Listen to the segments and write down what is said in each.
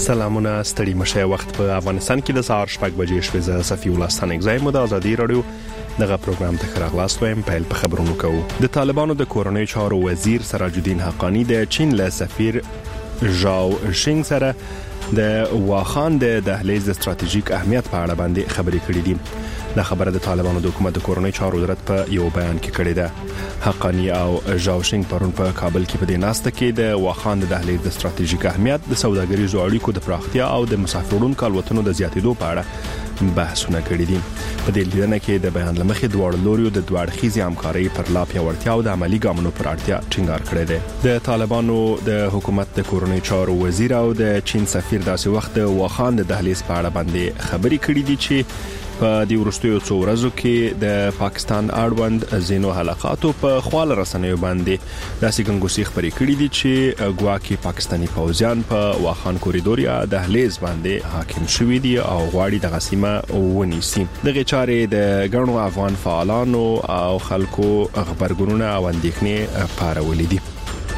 سلامونه ستړي مشه وخت په افغانستان کې د سهار 8 بجې شوې ز صفي الله ستانګ زایم د ازادي رادیو دغه پروګرام ته خراغلاست وایم په خبرونو کوو. د طالبانو د کورونی چارو وزیر سراج الدین حقانی د چین له سفیر ژاو شینګ سره د واخان د دهلیز د استراتیژیک اهمیت په اړه باندې خبرې کړې دي. دا خبره د طالبانو د حکومت د کورونی چارو وزارت په یو بیان کې کړې ده. حقانی او ژاو شینګ پرون په کابل کې په دې ناسته کې د واخان د دهلیز د استراتیژیک اهمیت د سوداګریزو اړیکو د پراختیا او د مسافرونکو الوتنو د زیاتېدو په اړه بحثونه کړي دي. په دې لیدنه کې د بیان لمخې دواړو لوريو د دوړخیزي همکاري پر لا پیاوړتیا او د عملی ګامونو پر اړتیا ټینګار کړی دی. د طالبانو د حکومت د کورونی چارو وزیر او د چین سفیر داسې وخت د واخان د دهلیز په اړه باندې خبرې کړې دي چې په دې وروستیو څو ورځو کې د پاکستان اړوند زینو حلقاتو په خپل رسنیو باندې داسې ګنګوسي خبرې کړې دي چې ګواکې پاکستانی پوځیان په واخان کوریډور یا دهلیز باندې حاکم شوي دي او غواړي د غسیمه ونیسي. دغه چارې د ګڼو افغان فعالانو او خلکو خبرګونونه او اندېښنې پارولې دي.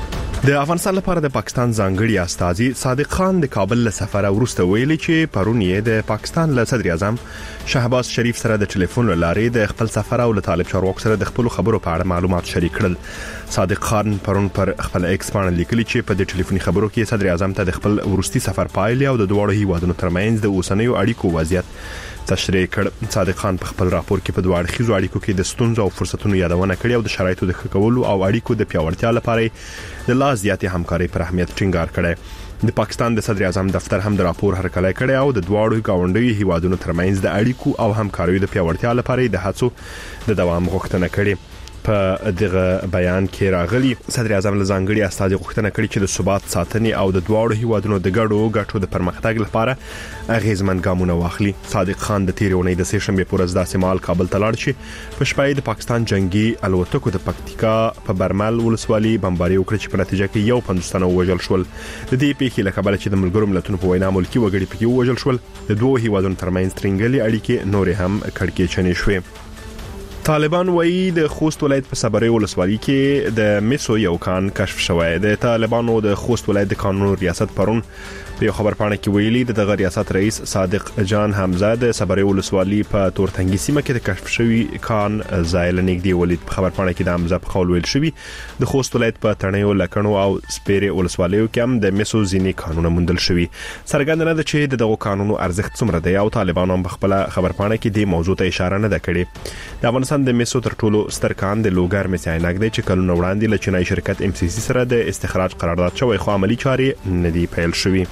د افغانستان لپاره د پاکستان ځانګړي استازي صادق خان د کابل له سفر وروسته ویلي چې پرون یې د پاکستان له صدر اعظم شهباز شریف سره د ټلیفون لارې د خپل سفر او له طالب چارواکو سره د خپل خبرو په اړه معلومات شریک کړل. صادق خان پرون پر خپل ایکس باندې لیکلي چې په دې ټلیفوني خبرو کې صدر اعظم ته د خپل ورستي سفر پایلې او د دوه هیوادونو ترمنځ د اوسنیو اړیکو وضعیت تشریح کړ. صادق خان په خپل راپور کې په دوه اړخیزو اړیکو کې د ستونزو او فرصتونو یادونه کړې او د شرایطو د ښه کولو او اړیکو د پیاوړتیا لپاره د لا زیاتې همکاري پر اهمیت ټینګار کړی. د پاکستان د صدر اعظم دفتر هم د راپور هرکلی کړی او د دوه گاونډیو هیوادونو ترمنځ د اړیکو او همکارۍ د پیاوړتیا لپاره د هڅو د دوام غوښتنه کړې. په دغه بیان کې راغلي صدر اعظم له ځانګړي استازي غوښتنه کړې چې د ثبات ساتنې او د دوه هیوادونو د ګډو د پرمختګ لپاره اغیزمن ګامونه واخلي. صادق خان د تیرونې د سه شنبه پر ورځ د سیمال کابل ته لاړ شي په شپه د پاکستان جنگي الوتکو د پکتیکا په برمل ولسوالۍ بمباري وکړه چې په نتیجه کې یو 15 تنه وژل شول. د دې پیښې له کبله چې د ملګرو ملتونو په وینا ملکی وګړي پکې وژل شول د دوه هیوادونو ترمنځ ترنګلي اړیکې نور هم کړکېچنې شوې. طالبان وایي د خوست ولایت په صبري ولسوالۍ کې د میسو یو کان کشف شوی. د طالبانو د خوست ولایت د قانون ریاست پرون په یو خبرپاڼه کې ویلي د ریاست رئیس صادق جان حمزه د صبري ولسوالۍ په تورتنګي سیمه کې د کشف شوی کان ځای لنګدي ولید. په خبرپاڼه کې د حمزه په قول ویل شوی د خوست ولایت په تڼیو لکڼو او سپیره ولسوالیو کې هم د میسو ځینی قانونه موندل شوی. څرګند نه ده چې دغه قانونو ارزښت څومره دی او طالبانو هم په خپل خبرپاڼه کې د موضوع ته اشاره نه ده کړې. د افغانستان د میسو تر ټولو ستر کان د لوګر میس عینک دی چې کلونه وړاندې له چینایي شرکت MCC سره د استخراج قرارداد شوی خو عملی چارې ندي پیل شوی.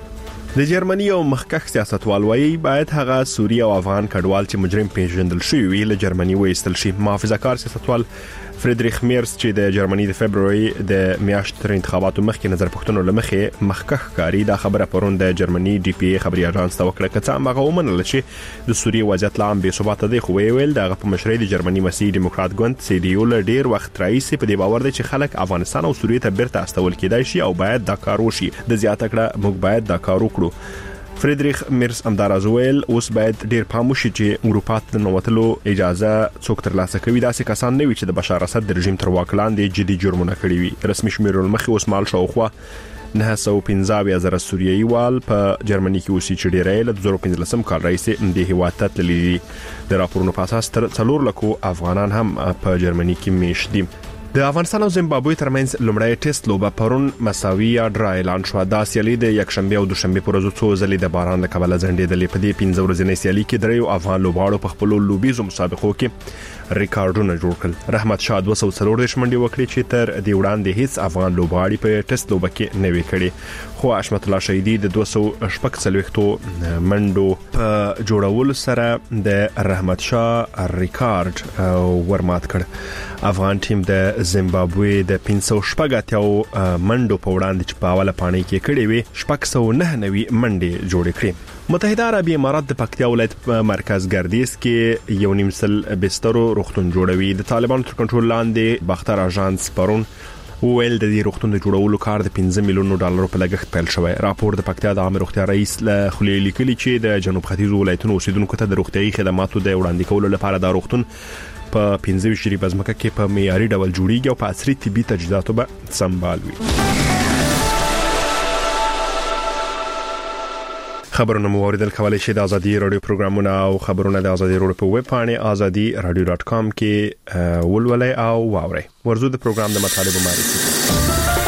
د جرمني او مخکښ سیاستوال وایي باید هغه سوریه او افغان کډوال چې مجرم پیژندل شوی وي له جرمني وایستل شي. محافظه‌کار سیاستوال فریدریخ میرز چې د جرمني د فبرवरी د میاشتې تر انتخاباتو مخکې نظر پوښتنو لمخې مخکښ کاری دا خبره پرون د جرمني DPA خبري اژانس ته وکړه چې هغه ومنل چې د سوریه وضعیت لا هم بې ثبات دی. خو ویل دغه په مشرۍ د جرمني مسیحي دیموکرات ګوند CDU له ډیر وخت راځي په دې باور دی چې خلک افغانستان او سوریه ته بیرته استول کېدای شي او باید دا کار وشي. د زیاته کړه موږ باید دا کار وکړو. فریدریخ میرز امداراز ویل اوس باید ډیر پام وشي چې اروپا ته نوتلو اجازه څوک ترلاسه کوي. داسې کسان نه وي چې د بشار اسد د رژیم تر واک لاندې جدي جرمونه کړي وي. رسمي شمیرول مخې اوس مال شاوخوا 915,000 سوریایي وال په جرمني کې اوسي چې ډیرې له 2015 کال راځي د هیواد ته تللي. د راپورونو په اساس تر 4 لکو افغانان هم په جرمني کې میشت دي. د افغانستان او زیمبابوې ترمنځ لومړی ټیسټ لوبه پرون مساوي یا ډرا اعلان شو. دا سیالي د یکشنبه او دوشنبه پر ورځو څو ځلې د باران له کبله ځنډېدلې. په دې 15 ورځې سیالي کې دریو افغان لوبغاړو په خپل لوبیزو مسابقو کې ریکارډونه جوړ کړل. رحمت شاه 240 منډې وکړې چې تر دې وړاندې هیڅ افغان لوبغاړي په ټیسټ لوبه کې نه وی کړې. خو حشمت الله شهیدی د 240 منډو په جوړولو سره د رحمت شاه ریکارډ ورمات کړ. افغان ټیم د زیمبابوې د 580 منډو په وړاندې چې په اوله پاڼې کې کړې وي 699 منډې جوړې کړې. متحده عربی امارات د پکتیا ولایت په مرکز ګردیز کې یو نیمسل بسترو روغتون جوړوي. د طالبانو تر کنټرول لاندې باختر اژانس پرون ویل د دې روغتون د جوړولو کار د 15 میلیون ډالر په لګښت پیل شوی. راپور د پکتیا د عامه روغتیا رئیس له خلیل لیکلي چې د جنوب ختیځ ولایتونو اوسیدونکو ته د روغتیايي خدماتو د وړاندې کولو لپاره دا روغتون په 15 شری بزمکه کې په معیاري ډول جوړیږي او په عصري طبي تجهیزاتو به سمبال وي. خبرونه مو اوریدل کولای شئ د ازادي رادیو پروګرامونه او خبرونه د ازادي رادیو په ویب پاڼه azadi.radio.com کې ولولئ او واورئ. ورزو د پروګرام د مطالبه معرفي.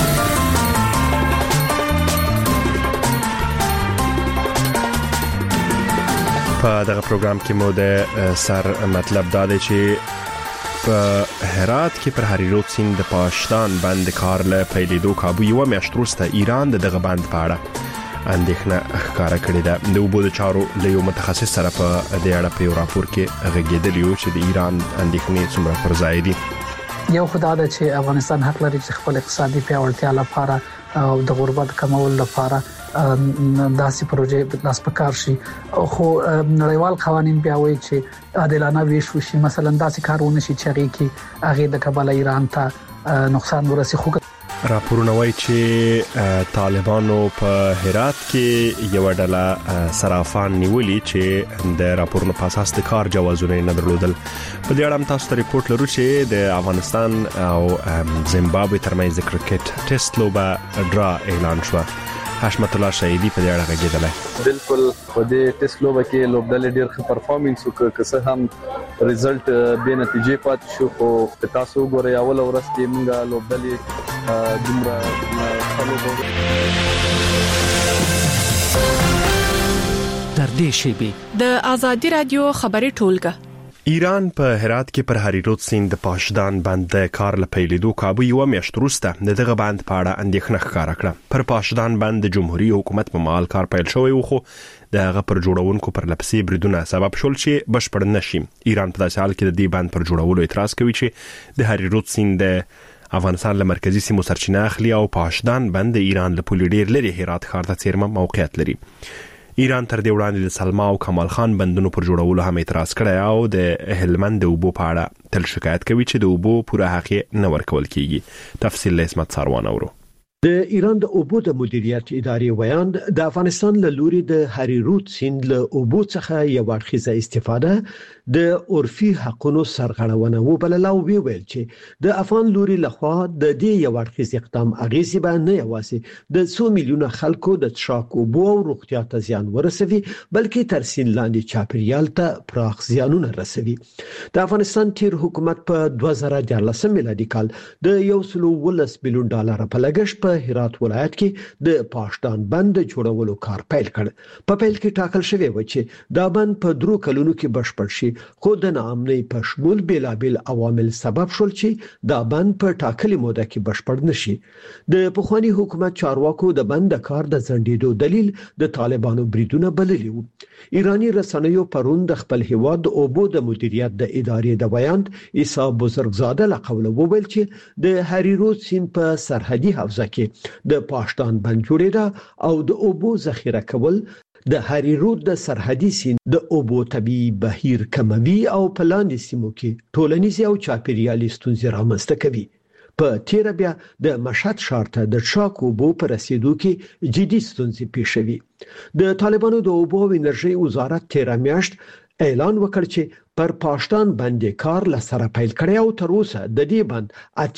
په دغه پروګرام کې مو د سر مطلب دا دی چې په هرات کې پر هریرود سیند د پاشدان بند کار له پیلېدو کابو یو میاشت وروسته ایران دغه بند په اړه اندېښنه ښکاره کړې ده. د اوبو د چارو له یو متخصص سره په دې اړه په یو راپور کې غږېدلی و چې د ایران اندېښنې څومره پر ځای دي. یو خدای دا چې افغانستان حق لري چې خپل اقتصادي پیاوړتیا لپاره او د غربت کمولو لپاره داسې پروژې لاس پکار شي، خو نړیوال قوانين بیا وایي چې عادلانه ویش وشي. مثلا داسې کارونه شي چې هغه د کابل ایران ته نقصان ورسي. خو راپورونه وایي چې طالبانو په هرات کې یو ډله صرافان نیولي چې د راپورونو په اساس د کار جوازونه نه درلودل. په دې اړه تاسو ته ریپورت لرو چې د افغانستان او زیمبابوې ترمنځ د کرکټ ټیسټ لوبه ډرا اعلان شو. حشمت الله شهیدی په دې اړه غږېدلی. بالکل په دې ټیسټ لوبه کې لوبډلې ډېر ښه پرفارمنس وکړ، که څه هم ریزلټ به نتیجې پات شو. خو تاسو ګورئ اول ورځ کې موږ لوبډلې دومره تر دې شی د ازادي رادیو خبري ټولګه. ایران په هرات کې پر هریرود سیند د پاشدان بند کار له پیلېدو کابو یو میاشت وروسته دغه بند په اړه اندېښنه ښکاره کړه. پر پاشدان بند د جمهوریت حکومت په مال کار پیل شوی و، خو د هغه پر جوړونکو پر لپسې بریدونه سبب شول چې بشپړ نشي. ایران په داسې حال کې د دې بند پر جوړولو اعتراض کوي چې د هریرود سیند افغانستان له مرکزی سیمو سرچینه اخلي او پاشدان بند د ایران له پولې ډېر لري هرات ښار ته څیرمه موقعیت لري. ایران تر دې وړاندې د سلما او کمال خان بندونو پر جوړولو هم اعتراض کړی او د هلمند د اوبو په اړه تل شکایت کوي چې د اوبو پوره حق نه ورکول کیږي. تفصیل له اسمت سروان اورو. د ایران د اوبو د مدیریت ادارې ویاند د افغانستان له لوري د هریرود سیند له اوبو څخه یو اړخیزه استفاده د عرفي حقونو سرغړونه وبلله او ویل چې د افغان لوري لخوا د دې یو اړخیز اقدام اغیزه به نه یوازې د 100 میلیونه خلکو د څښاک اوبو او روغتیا ته زیان ورسوي، بلکې تر سین لاندې چاپیریال ته پراخ زیانونه رسوي. د افغانستان تیر حکومت په 2014 میلادي کال د 1.18 بلین ډالر په لګښت په هرات ولایت کې د پاشدان بند جوړولو کار پیل کړ. په پیل کې ټاکل شوی و چې دا بند په 3 کلونو کې بشپړ شي، خو د ناامنۍ په شمول بیلابل عوامل سبب شول چې دا بند په ټاکلي موده کې بشپړ نشي. د پخوانی حکومت چارواکو د بند کار د ځنډېدو دلیل د طالبانو بریدونه بللی وو. ایرانی رسنیو پرون د خپل هیواد اوبو د مدیریت د ادارې د ویاند عیسی بزرګزاده له قوله وویل چې د هریرود سیند په سرحدي حوزه کې د پاشدان بند جوړېده او د اوبو ذخیره کول د هریرود د سرحدي سیند د اوبو طبيعي بهیر کموي او په لاندې سیمو کې ټولنیز او چاپیریالي ستونزې رامنځته کوي. په تیر بیا د مشهد شهر ته د څښاک اوبو پر رسیدو کې جدي ستونزې پیښوي. د طالبانو د اوبو او انرژي وزارت تیر میاشت اعلان وکړ چې پر پاشدان باندې کار لسره پیل کړی او تر اوسه د دې بند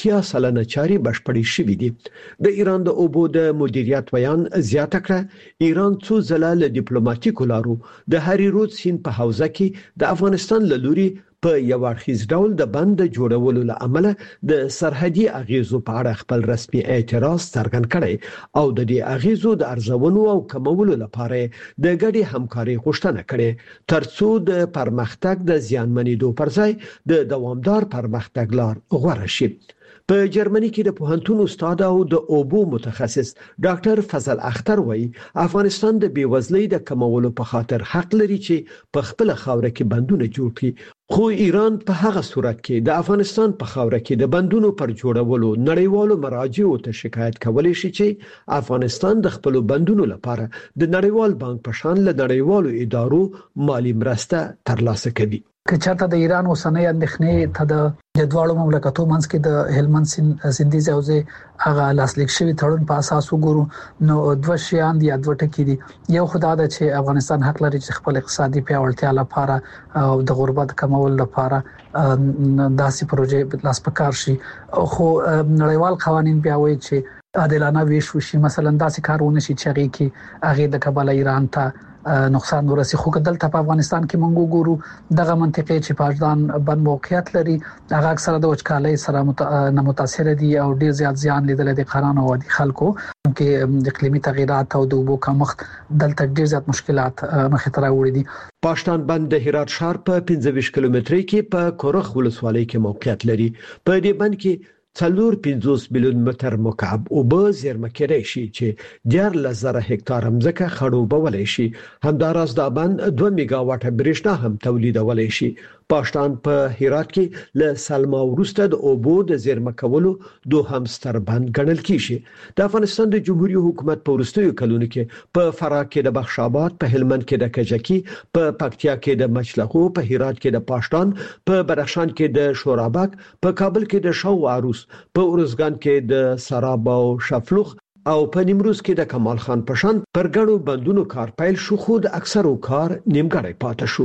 80% چاري بشپړې شوې دي. د ایران د اوبو د مدیریت ویان زیاته کړه ایران څو ځله له ډیپلوماټیکو لارو د هریرود سیند په حوزه کې د افغانستان له لوري په یو اړخیز ډول د بند جوړولو له امله د سرحدي اغیزو په اړه خپل رسمي اعتراض څرګند کړي او د دې اغیزو د ارزونو او کمولو لپاره د ګډي همکاري غوښتنه کړي ترڅو د پرمختګ د زیانمنېدو پر ځای د دوامدار پرمختګ لار غوره شي. په جرمني کې د پوهنتون استاد او د اوبو متخصص ډاکټر فضل اختر وایي افغانستان د بیوزلۍ د کمولو په خاطر حق لري چې په خپل خاور کې بندونه جوړ کړي، خو ایران په هغه صورت کې د افغانستان په خاور کې د بندونو پر جوړولو نړیوالو مراجعو ته شکایت کولی شي چې افغانستان د خپل بندونو لپاره د نړیوال بانک په شان له نړیوالو ادارو مالی مرسته ترلاسه کوي. که چاته د ایران اوسنۍ اندېښنې ته د جدوالو مملکتو منځ کې د هلمند سیندیز حوزې هغه لاسلیک شوی تړون په اساس وګورو نو دوه شیان دي، دوه ټکي دي. یو خدای دا چې افغانستان حق لري چې خپل اقتصادي پیاوړتیا لپاره او د غربت کمولو لپاره داسې پروژې لاس پکار شي، خو نړیوال قوانين بیا وایي چې عادلانه ویش وشي. مثلا داسې کارونه شي چې هغه د کابل ایران ته نقصان ورسي. خو دلته په افغانستان کې مونږ ګورو دغه منطقې چې پاجدان بند موقعیت لري هغه اکثره د وچکالۍ سره متاثر دي او ډیر زیات زیان لیدل دي قرانو او د خلکو کې اقلیمي تغیرات او د اوبو کمښت دلته ډیر زیات مشکلات مخې ته راوړي دي. پاشتان بند د هرات ښار په 25 کیلومترۍ کې په کورخ ولسوالۍ کې موقعیت لري. په دې بند کې 450 میلیون متر مکعب اوبه زیرمه کېدای شي چې 14,000 هکتار ځمکه خړوبولای شي. همداراز دا بند 2 میگا واټ برېښنا هم تولیدولای شي. پاشتان په هرات کې له سلما وروسته د اوبو د زیرمه کولو دوهم ستر بند ګڼل کیږي. د افغانستان د جمهوریت حکومت په وروستیو کلونو کې په فراه کې د بخش آباد، په هلمند کې د کجکی، په پکتیا کې د مچلغو، په هرات کې د پاشتان، په بدخشان کې د شورابک، په کابل کې د شو عروس، په ارزګان کې د سراب او شفلوخ او په نیمروز کې د کمال خان پشان پر ګڼو بندونو کار پیل شو، خو د اکثرو کار نیمګړی پاتې شو.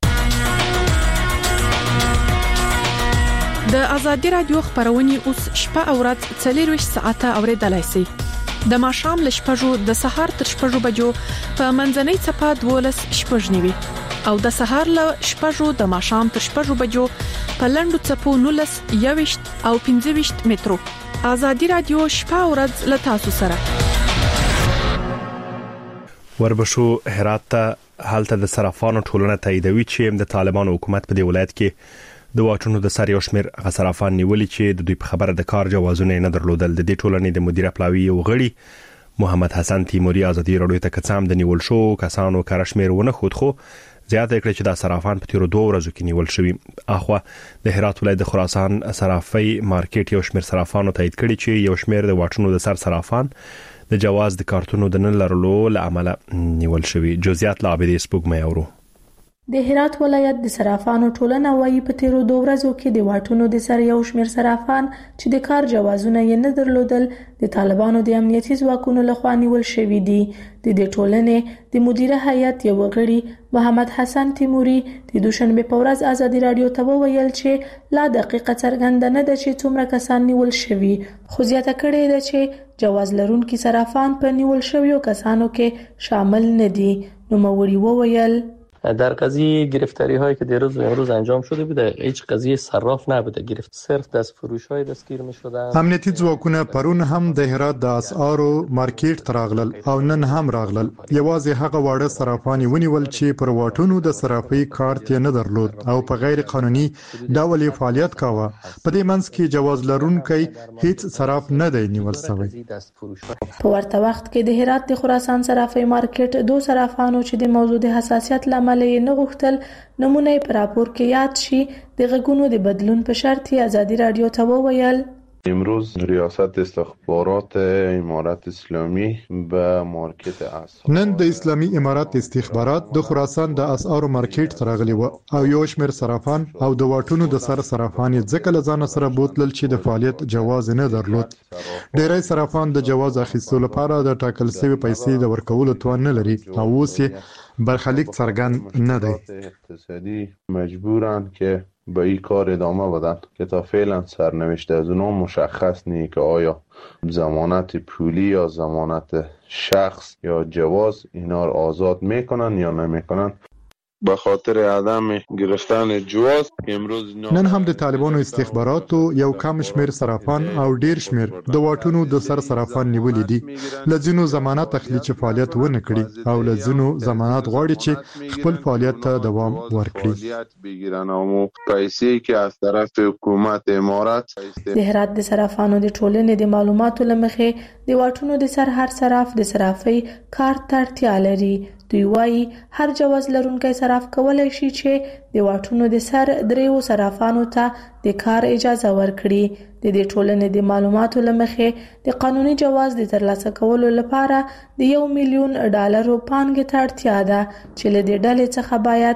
د ازادي رادیو خبرونه اوس شپه او ورځ 24 ساعته اوریدلای شئ. د ماښام ل شپږو د سهار تر شپږو بجو په منځنۍ چپه 12 شپږ نیوي او د سهار ل شپږو د ماښام تر شپږو بجو په لندو چپو 19 21 او 25 مترو. ازادي رادیو شپه او ورځ ل تاسو سره. وربشو هرات ته حالت د صرافانو ټولنه تاییدوي چې د طالبانو حکومت په دی ولایت کې د واټونو د سر یو شمیر غصرافان نیولې چې د دوی په خبره د کار جوازونه نه درلودل. د دې ټولنې د مدیر پلاوی او غړي محمد حسن تیموري ازادي رادیو ته کڅام د نیول شو کسانو کار شمیر ونه خود خو زیاته کړ چې د صرافان په تیرو 2 ورځو کې نیول شوی. اخوا د هرات ولایت د خراسان صرافي مارکیټ یو شمیر صرافانو تایید کړي چې یو شمیر د واټونو د سر صرافان د جواز د کارتونو د نه لرلو لامل نیول شوی. جزئیات لا به د سپوږمۍ اورو. د هرات ولایت د صرافانو ټولنه وايي په تیرو 2 ورځو کې د واټونو د سر یو شمیر صرافان چې د کار جوازونه یې نه درلودل د طالبانو د امنیتي ځواکونو لخوا نیول شوی دي. د دې ټولنې د مدیره هیئت یو غړي محمد حسن تیموري د دوشنبه په ورځ ازادي رادیو ته وویل چې لا دقیقه څرګنده نه ده چې څومره کسان نیول شوي، خو زیاته کړې ده چې جواز لرونکي صرافان په نیول شویو کسانو کې شامل نه دي. نو موري وویل در قضیه گرفتاری هایی که دیروز و امروز انجام شده بوده هیچ قضیه صراف نبوده، گرفت صرف دست فروش های دستگیر می شدن. امنیتي ځواکونه پرون هم د هرات د اسعارو مارکیټ تراغلل او نن هم راغلل. یوازې هغه واړه صرافان ونیول چې پر واټونو د صرافي کارت نه درلود او په غیر قانوني ډول فعالیت کاوه. په دې منځ کې جواز لرونکي هیڅ صراف نه دی نیول شوی. په ورته وخت کې د هرات د خراسان صرافي مارکیټ 2 صرافانو چې د موضوع د حساسیت لامل نه غوښتل نمونه پر راپور کې یاد شي د غږونو د بدلون په شرط ازادي رادیو ته وویل امروز ریاست استخبارات امارات اسلامی به مارکت اسعار نن د اسلامي امارات استخبارات د خراسان د اسعارو مارکیټ ترغلی و او یو شمېر صرافان او د واټونو د سر صرافان ځکه لزان سره بوتلل چې د فعالیت جواز نه درلود. ډیری صرافان د جواز اخیستلو لپاره د ټاکل شوی پیسې د ورکولو توان نه لري او اوس برخلیک څرګند نه دی. اقتصادی مجبورن که به این کار ادامه بدن که تا فعلا سرنوشت از اونها مشخص نیست که آیا ضمانت پولی یا ضمانت شخص یا جواز اینا رو آزاد میکنن یا نمیکنن. به خاطر عدم گرفتن جواز امروز نن هم د طالبانو استخباراتو یو کم شمیر صرافان او ډیر شمیر د واټونو د سر صرافان نیولې دي. لزینو ضمانت اخلي چې فعالیت ونه کړي او لزینو ضمانت غواړي چې خپل فعالیت ته دوام ورکړي. بگیرن او پیسې که از طرف حکومت امارات د هرات د صرافانو د ټولنې د معلوماتو لمخې د واټونو د سر هر صراف د صرافي کارت ته اړتیا لري. دوی وايي هر جواز لرونکی صراف کولای شي چې د واټونو د سر دریو صرافانو ته د کار اجازه ورکړي. د دې ټولنې د معلوماتو لمخې د قانوني جواز د ترلاسه کولو لپاره د $1,000,000 پانګې ته اړتیا ده چې له دې ډلې څخه باید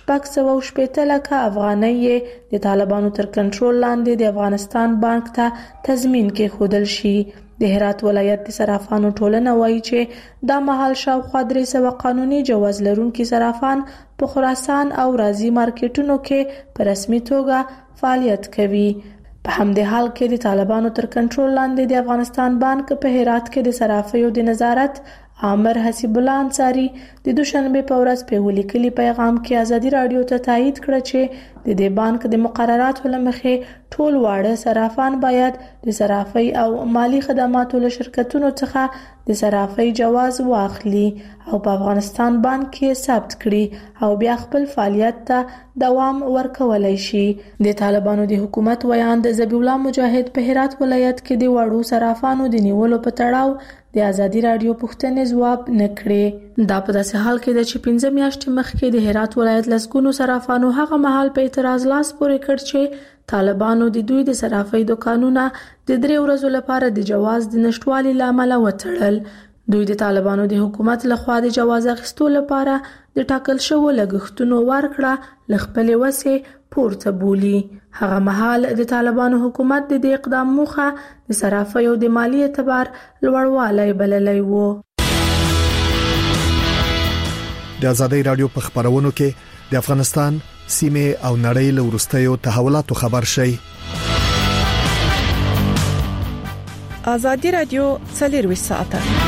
680 لک افغانۍ د طالبانو تر کنټرول لاندې د افغانستان بانک ته تضمین کې خودل شي. د هرات ولایت د صرافانو ټولنه وایي چې دا مهال شاوخوا 300 قانوني جواز لرونکي صرافان په خراسان او رازي مارکیټونو کې په رسمي توګه فعالیت کوي. په همدې حال کې د طالبانو تر کنټرول لاندې د افغانستان بانک په هرات کې د صرافیو د نظارت عامر حسیب الله انصاری د دوشنبه په ورځ په ولیکلي پیغام کې ازادي رادیو ته تایید کړ چې د دې بانک د مقرراتو لمخې ټول واړه صرافان باید د صرافي او مالی خدماتو له شرکتونو څخه د صرافي جواز واخلي او په افغانستان بانک کې ثبت کړي او بیا خپل فعالیت ته دوام ورکولای شي. د طالبانو د حکومت ویاند ذبیح الله مجاهد په هرات ولایت کې د وړو صرافانو د نیولو په تړاو د ازادي رادیو پوښتنې ځواب نکړي. دا په داسې حال کې د 15 میاشتې مخکې د هرات ولایت لسګونو صرافانو هغه مهال په اعتراض لاس پورې کړ چې طالبانو د دوی د صرافۍ دکانونه د 3 ورځې لپاره د جواز د نشټوالي لامل وتړل. دوی د طالبانو د حکومت لخوا د جواز اخیستو لپاره د ټاکل شوو لګښتونو ورکړه لخپل وسه پورته بولی. هغه مهال د طالبانو حکومت د دې اقدام موخه د صرافۍ او د مالی اعتبار لوړوالی بللی وو. د ازادي رادیو په خبرونو کې د افغانستان سیمه او نړۍ له ورستیو تحولاتو خبر شي. ازادي رادیو 24 ساعته.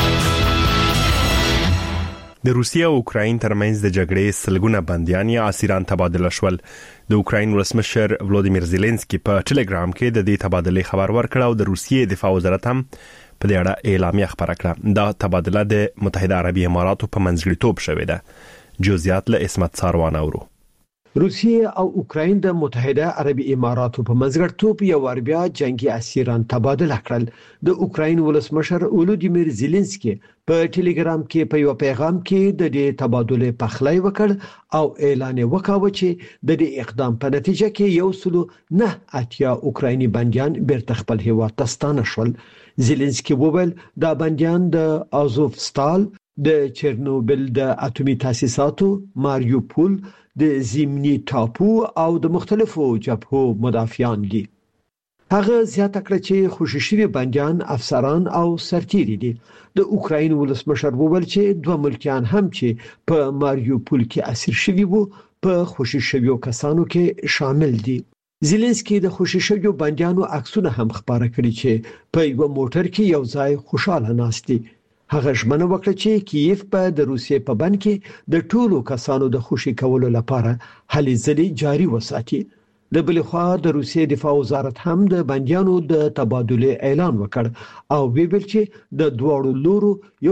د روسیې او اوکراین ترمنځ د جګړې سلګونه بنديان یا اسیران تبادله شول. د اوکراین ولسمشر ولودیمیر زيلنسکي په ټلګرام کې د دې تبادلې خبر ورکړ او د روسیې دفاع وزارت هم په دې اړه اعلامیه خبره کړه. دا تبادله د متحده عربي اماراتو په منځګړیتوب شوې ده. جزئیات له اسمت ساروان اورو. روسیه او اوکراین د متحده عربي اماراتو په منځګړیتوب یو وربیا جنگي اسیران تبادله کړل. د اوکراین ولسمشر ولودیمیر زيلنسکي په ټلګرام کې په یو پیغام کې د دې تبادله پخلی وکړ او اعلان وکاوه چې د دې اقدام په نتیجه کې 109 اوکرایني بنديان بیرته خپل هیواد ته ستانه شول. زيلنسکي وویل دا بنديان د ازوفستال، د چرنوبل د اټومي تاسیساتو، ماریوپول، د زیمنی ټاپو او د مختلفو جبهو مدافعان دي. هغه زیاته کړه چې خوشی شوی بنديان افسران او سرتیري دي. د اوکراین ولسمشر وویل چې دوه ملکیان هم چې په ماریوپول کې اسیر شوي وو په خوشی شویو کسانو کې شامل دي. زيلنسکي د خوشی شویو بنديانو عکسونه هم خبره کړي چې په یو موټر کې یو ځای خوشاله ناست دي. هغه ژمنه وکړه چې کیف په د روسیې په بند کې د ټولو کسانو د خوشی کولو لپاره هلې ځلې جاري وساتي. د بل خوا د روسیې دفاع وزارت هم د بنديانو د تبادله اعلان وکړ او ویل چې د دوړو لورو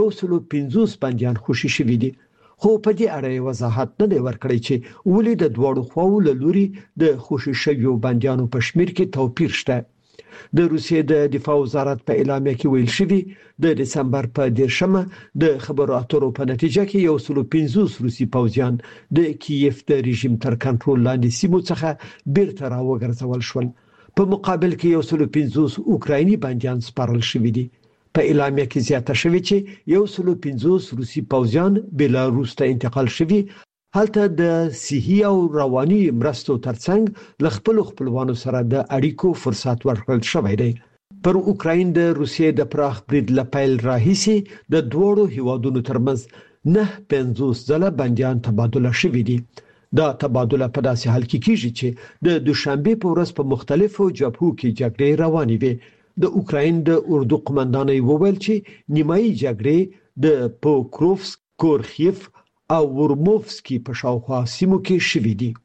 150 بنديان خوشی شوي دي. خو په دې اړه وضاحت نه دی ورکړی چې ولې د دوړو خواو له لوري د خوشی شویو بنديانو په شمیر کې توپیر شته. د روسیې د دفاع وزارت په اعلامیه کې ویل شوی د دسمبر په 10مه د خبرو اترو په نتیجه کې 150 روسي پوځیان د کیف د رژیم تر کنټرول لاندې سیمو څخه بیرته راوګرځول شول. په مقابل کې 150 اوکرایني بنديان سپارل شوي دي. په اعلامیه کې زیاته شوی چې 150 روسي پوځیان بلاروس ته انتقال شوي. هلته د صحي او رواني مرستو ترڅنګ ل خپلوانو سره د اړیکو فرصت ورکړل شوی دی. پر اوکراین د روسیې د پراخ برید لپیل راهیسي د دوړو هیوادونو ترمنځ 50 ځله بنديان تبادله شوي دي. دا تبادله په داسې حال کې کیږي چې د دوشنبه په ورځ په مختلفو جبهو کې جګړې روانې وي. د اوکراین د اردو قومندان وویل چې نیمایي جګړې د پوکروفسک، کورخیف او ورموفسکي په شاوخوا سیمو کې شوي دي.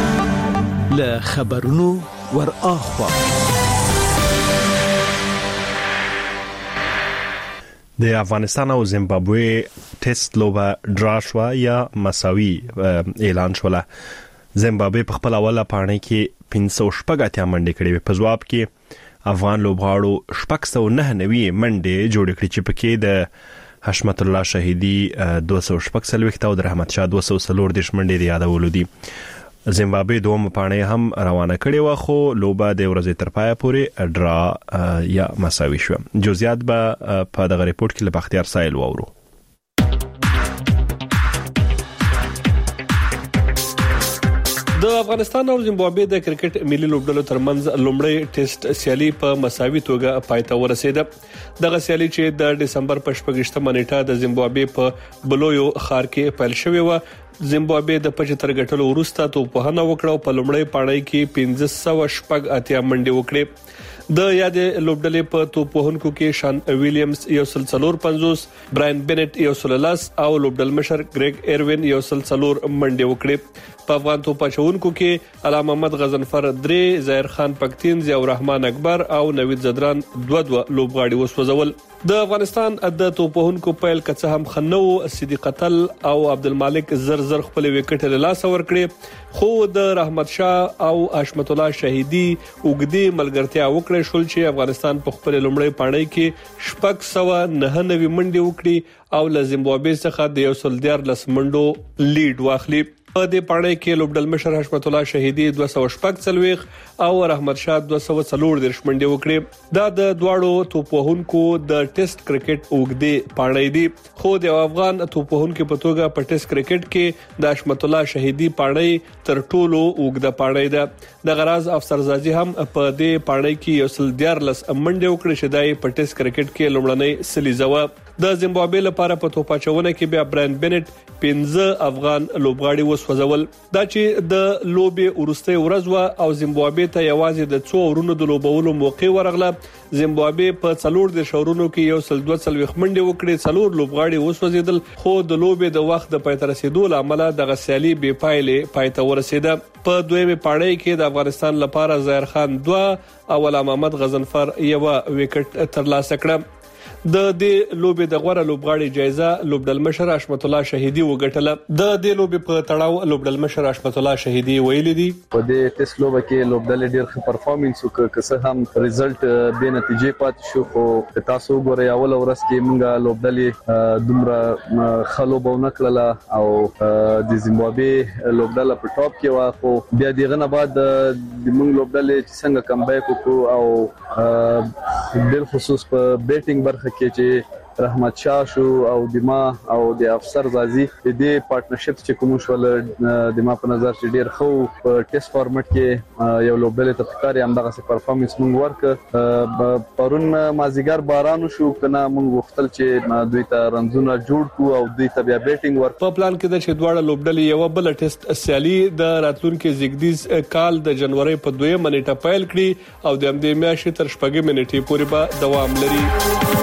له خبرونو ور اخوا د افغانستان او زیمبابوې ټیسټ لوبه ډرا شو یا مساوي اعلان شوله. زیمبابوې په خپل اوله پاڼه کې 580 منډې کړې په جواب کې افغان لوبغاړو 609 منډې جوړ کړې چې پکې د حشمت الله شهیدی 240 او د رحمت شاه 240 منډې د یادولو دي. زیمبابوې دوم پاڼه هم روانه کړې و خو لوبه د ورځې تر پایه پورې ډرا یا مساوي شو. جزئیات به په دغه ریپورت کې له بختیار سایل وورو. د افغانستان او زیمبابوې د کرکټ ملي لوبډلو ترمنځ لومړی ټیسټ سیالي په مساوي توګه پایته ورسېده. دغه سیالي چې د دسمبر په 14مه نیټه د زیمبابوې په بلویو ښار کې پیل شوې و. زیمبابوې د 75 ګټلو وروسته توپخانه وکړه او په لومړی پاڼه کې 1580 منډې وکړې. د یادې لوبډلې په توپوهونکو کې شان ویلیامز 150 براین بنټ 110 او لوبډل مشر ګریګ ایروین 104 منډه وکړه په افغان توپچونکو کې علامه محمد غزنفر 3 ظاهر خان پکتین ضیاء الرحمن اکبر او نوید زدران 2 لوبغاړي وسوځول د افغانستان د توپوهونکو پیل کڅه هم خنو صدیق قتل او عبدالمالک زر خپل وکټ له لاس ور کړی خو د رحمت شاه او حشمت الله شهیدی وګدي ملګرتیا وکړه شول چې افغانستان په خپل لومړی پاڼۍ کې 699 منډي وکړي او ل زیمبابوې څخه د 114 منډو لیډ واخلي په دې پاڼۍ کې لوبډل مشر حشمت الله شهیدی 240 او رحمت شاه 240 منډي وکړي دا د دواړو توپوهونکو د ټیسټ کرکټ وګدي پاڼۍ دي خو د افغان توپوهونکو په توګه په ټیسټ کرکټ کې د حشمت الله شهیدی پاڼۍ تر ټولو وګده پاڼۍ ده د غراز افسرزادي هم په دې پاڼۍ کې 114 منډي وکړي چې دای په ټیسټ کرکټ کې لومړنۍ سلیزه د زیمبابوې لپاره په توپاچونه کې بیا براین بنټ 15 افغان لوبغاړي وسوځول دا چې د لوبې ورسته ورځ او زیمبابوې ته یوازې د 2 ورونو د لوبولو موقع ورغله زیمبابوې په 4 د شورونو کې 122 منډي وکړي 4 لوبغاړي وسوځیدل خو د لوبې د وخت د پاتې رسیدو لامل د غسیالي بي پایلې پاتې ورسیده په دویمه پاڼۍ کې د افغانستان لپاره ظاهر خان 2 او علامه محمد غزنفر 1 وکټ ترلاسه کړ د دې لوبې د غوړه لوبغاړي جایزه لوبډل مشر حشمت الله شهیدی وګټله د دې لوبې په تړاو لوبډل مشر حشمت الله شهیدی ویلي دي په دې ټیسټ لوبه کې لوبډل ډیر ښه پرفارمنس وکړ که څه هم ریزلټ به نتیجې پات شو خو تاسو ګورئ اول ورځ کې موږ لوبډل دومره خلوبو نکړه او د زیمبابوې لوبډل په ټاپ کې وا خو بیا دغه نه بعد د موږ لوبډل چې څنګه کم بیک وکړو او بل خصوص په بیټینګ برخه کې چې رحمت شاه شو او دما او د افسر زازي د دې پارټنرشپ چې کوم شول دما په نظر چې ډیر خو په ټیسټ فارمټ کې یو لوبډل ته پکاري هم دغه پرفارمنس مونږ ورک پرون مازیګر باران شو کنه مونږ وختل چې دوی ته رنزونه جوړ کو او دوی ته بیا بیټینګ ورک په پلان کې د شډواړه لوبډل یو بل ټیسټ سیالي د راتلونکو زیګدیز کال د جنوري په 2 منېټه پیل کړي او د همدې میاشتې تر 4 منېټې پورې به دوام لري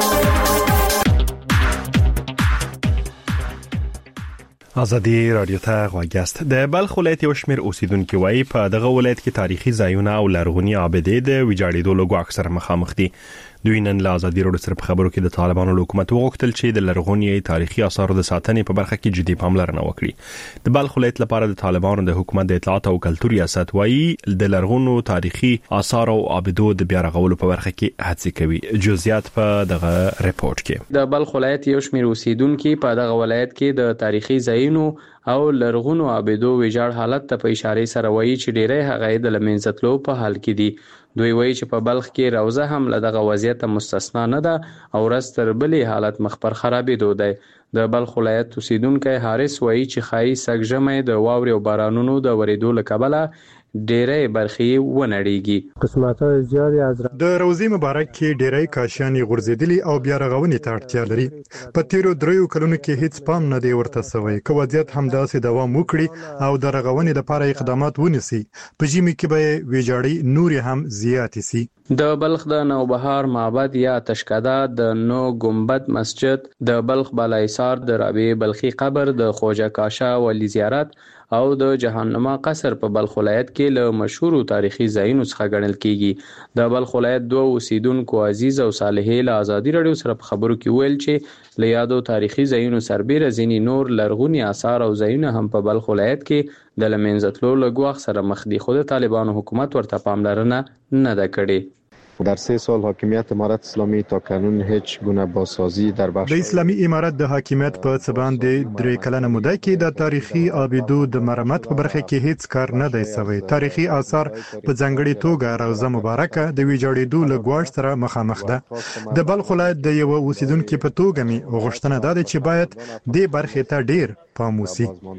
ازادي رادیو ته غواګست د بلخ ولایت یو شمېر اوسیدونکو وایي په دغه ولایت کې تاریخي ځایونه او لرغونی ابدې د ویجاړېدو لږ اکثر مخامخ دي دوی نن له ازادي رادیو سره په خبرو کې د طالبانو حکومت وغوښتل چې د لرغونی تاریخي آثارو د ساتنې په برخه کې جدي پاملرنه وکړي د بلخ ولایت لپاره د طالبانو د حکومت د اطلاعات او کلتور ریاست وایي د لرغونو تاریخي آثار او ابدو د بیا رغولو په برخه کې هڅې کوي جزئیات په دغه ریپورت کې د بلخ ولایت یو شمېر اوسیدونکو په دغه ولایت کې د تاریخي ځایونو او لرغونو ابدو ویجاړ حالت ته په اشاره سره وایي چې ډېری هغه د لمنځتلو په حال کې دي دوی وایي چې په بلخ کې روزه هم له دغه وضعیت مستثنا نه ده او ورستر بلې حالت مخبر خرابېدو دی د بلخ ولایت اوسیدونکو حارث وایي چې خای سګژمې د واوري او بارانونو د ورېدو لکبله ډېرې برخې ونړېږي قسمت‌های زیاتې از د روزي مبارک کې ډېرې کاشانې غورځېدلې او بیا رغونې ته اړتیا لري په تیرو 3 کلونو کې هیڅ پام نه دی ورته شوی که وضعیت همداسې دوام وکړي او د رغونې لپاره اقدامات ونیسي په ژمي کې به ویجاړي نور هم زیات شي د بلخ د نوبهار معبد یا تشکده د نو گنبد مسجد د بلخ بالایسار د رابعه بلخی قبر د خوجه کاشا ولی زیارت او د جهنما قصر په بلخ ولایت کې له مشهور تاریخي ځایونو څخه ګڼل کیږي د بلخ ولایت دوه اوسیدونکو عزیز او صالحې له ازادي رادیو سره په خبرو کې ویل چې له یادو تاریخي ځایونو سربېره ځینې نور لرغونی آثار او ځایونه هم په بلخ ولایت کې د لمنځتلو لګوخ سره مخ دي خو د طالبانو حکومت ورته پاملرنه نه ده کړې در 3 سال حاکمیت امارت اسلامی تا کنون هیچ گونه بازسازی در بخش د اسلامي امارت د حاکمیت په څ باندې 3 کلنه موده کې د تاریخي ابدو د مرمت په برخه کې هیڅ کار نه دی شوی تاریخي آثار په ځنګړي توګه روزه مبارکه د ویجاړېدو لګواښ سره مخامخ ده د بلخ ولایت د یو اوسیدونکو په توګه می غوښتنه ده چې باید د برخه ته ډیر پام وشي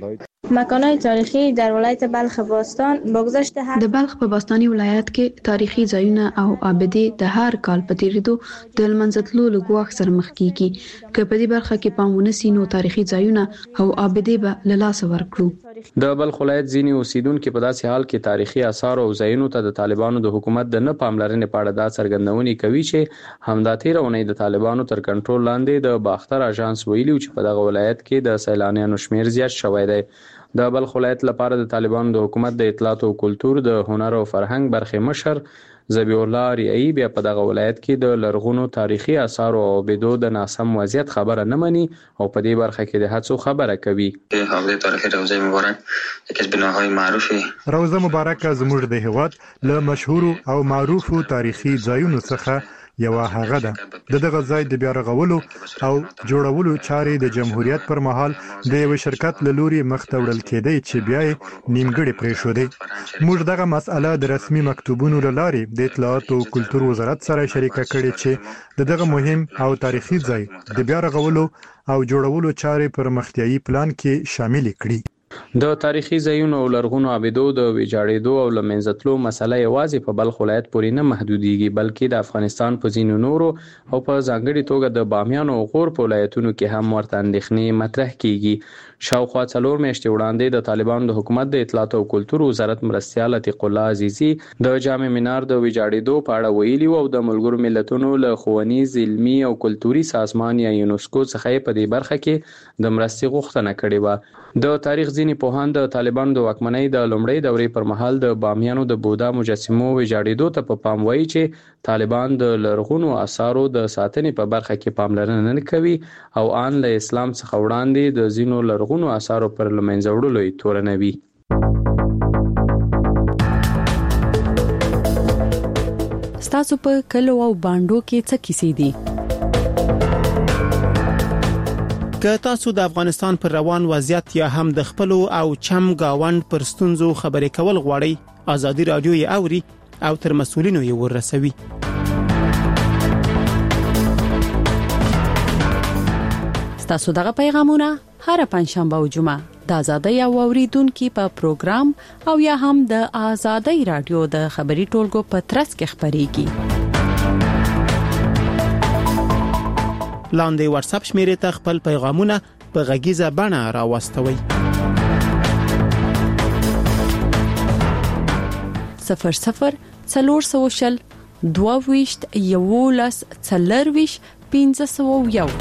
مکان‌های تاریخی در ولایت بلخ باستان با گذشت د بلخ په باستاني ولایت کې تاریخي ځایونه او ابدي د هر کال په تیریدو د منځتلو لګواخ سره مخ کیږي که په دې برخه کې پامونه سينو تاریخي ځایونه او ابدي به لاس ورکړو د بلخ ولایت ځینی اوسیدونکو په داسې حال کې تاریخي آثار او ځایونو ته د طالبانو د حکومت د نه پاملرنې په اړه دا څرګندونې کوي چې همدا تیرونه د طالبانو تر کنټرول لاندې د باختر اژانس ویلي چې په دغه ولایت کې د سیلانیانو شمیر زیات شوی دی. د بلخ ولایت لپاره د طالبانو د حکومت د اطلاعات او کلتور د هنر او فرهنګ برخه مشر ذبیح الله ریایی بیا په دغه ولایت کې د لرغونو تاریخي آثار او بدو د ناسم وضعیت خبره نه مني او په دې برخه کې د هڅو خبره کوي. حوزه تاریخي روضه مبارک یکی از بناهای معروفه روضه مبارک زموږ د هیواد له مشهور او معروفو تاریخي ځایونو څخه یو هغه ده. دغه ځای د بیا رغولو او جوړولو چارې د جمهوریت پر مهال د یو شرکت له لوري مخته وړل کېدی چې بیا نیمګړی پرې شو دی. موږ دغه مسأله د رسمي مکتوبونو لاري د اطلاعات او کلتور وزارت سره شریکه کړې چې دغه مهم او تاریخي ځای د بیا رغولو او جوړولو چارې پر مختیایي پلان کې شامل کړي. د تاریخي ځایونو او لرغونو ابدو د ویجاړېدو او لمنځتلو مسله یوازې په بلخ ولایت پورې نه محدودېږي بلکې د افغانستان په ځینو نورو او په ځانګړي توګه د بامیان او غور په ولایتونو کې هم ورته اندېښنې مطرح کیږي. شاوخوا 4 میاشتې وړاندې د طالبانو د حکومت د اطلاعات او کلتور وزارت مرستیال عتیق الله عزیزي د جامع منار د ویجاړېدو په اړه ویلي او د ملګرو ملتونو له ښوونیز علمي او کلتوري سازمان یا یونسکو څخه په دې برخه کې د مرستې غوښتنه کړې و. د تاریخ ځینی پوهان د طالبانو د واکمنۍ د لومړۍ دورې پر مهال د بامیانو د بودا مجسمو ویجاړېدو ته په پام وایي چې طالبان د لرغونو آثارو د ساتنې په برخه کې پاملرنه نه کوي او ان له اسلام څخه وړاندې د ځینو لرغونو آثارو پر لمنځه وړلو یې تورنوي. ستاسو په کلو او باندو کې څه کیسې دي؟ که تاسو د افغانستان پر روان وضعیت یا هم د خپل او چم گاوند پر ستونزو خبرې کول غواړئ ازادي رادیو یې اوري او تر مسؤلینو یې ورسوي. تاسو دغه پیغامونه هر پنځشنبه او جمعه د ازادي او اوریدونکو په پروګرام او یا هم د ازادي رادیو د خبري ټولګو په ترڅ کې خبريږي. لاندې واتس اپ شمیرې ته خپل پیغامونه په غږیزه بڼه راوستوئ. 00 400 22 11 40 501.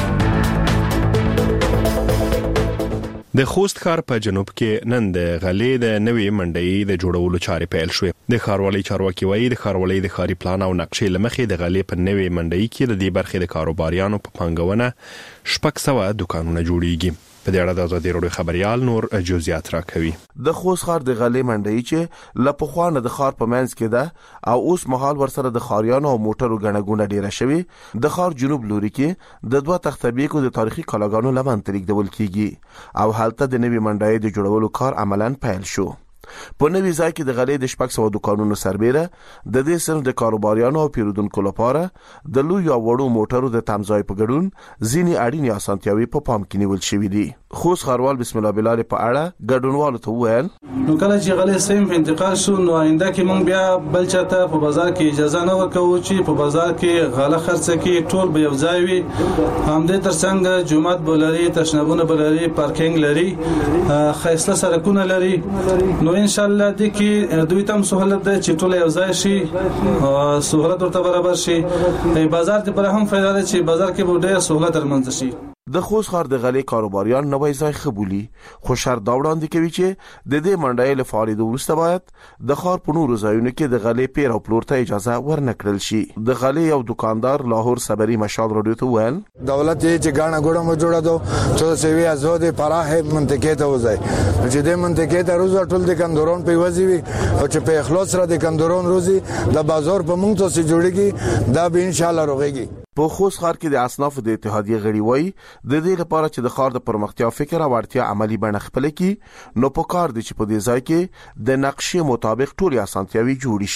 د خوست ښار په جنوب کې نن د غلې د نوې منډۍ د جوړولو چارې پیل شوې. د ښاروالۍ چارواکي وایي د ښاروالۍ د ښاري پلان او نقشې لمخې د غلې په نوې منډۍ کې د دې برخې د کاروباریانو په پنګونه 600 دکانونه جوړیږي. په دې اړه د ازادي رادیو خبريال نور جزئیات راکوي. د خوست ښار د غلې منډۍ چې لپخوانه د ښار په منځ کې ده او اوس مهال ورسره د ښاریانو او موټرو غنګونه ډیره شوی د ښار جنوب لوري کې د دوه تختبیکو د تاریخي کلاګانو لمن تلیکدول کیږي او حالت د نوې منډۍ د جوړولو کار عملاً پیل شو. په نوې ځای کې د غلې د 600 دکانونو سربېره د دې سر د کاروباریانو او پیرودونکو لپاره د لوی او وړو موټرو د تمځای په ګډون ځینی اړینې اسانتیاوي په پام کې نیول شوې دي. خوست ښاروال بسم الله بلال په اړه ګډونوالو ته وویل نو کله چې غلې سیم انتقال شو نو آینده کې مونږ بیا بل چاته په بازار کې اجازه نه ورکوو چې په بازار کې غله خرڅه کې ټول به یو ځای وي. همدې ترڅنګ جمعات بولري تشنبونه بولري پارکینګ لري خاصه سرکونه لري. نو ان شاء الله د کې دوی تم سہولت ده چې ټول یو ځای شي سہولت ورته برابر شي. بازار ته پر هم فائدہ ده چې بازار کې به ډېر سہولت ترمنځ شي. د خوست ښار د غلې کاروباریان نوې ځای خبولي خو شرط دا وړاندې کوي چې د دې منډۍ له فعالیت وروسته باید د ښار په نورو ځایونو کې د غلې پیر او پلور ته اجازه ورنکړل شي. د غلې یو دکاندار لاهور صبري مشال رادیو ته ویل دولت چې غاڼه ګوډه مو جوړه دو چې سوي ازود پراه منطقه ته وځي چې د منطقه ته روز ټول د کندورون په وځي او چې په اخلاص سره د کندورون روزي د بازار په مونږ ته سي جوړيږي دا به ان شاء الله روغيږي. په خوست ښار کې د اصناف د اتحادیه غړي وایي د دې لپاره چې د ښار د پرمختیا فکر او اړتیا عملی بڼه خپل کړي نو په کار دي چې په دې ځای کې د نقشې مطابق ټول اسانتیاوي جوړ شي.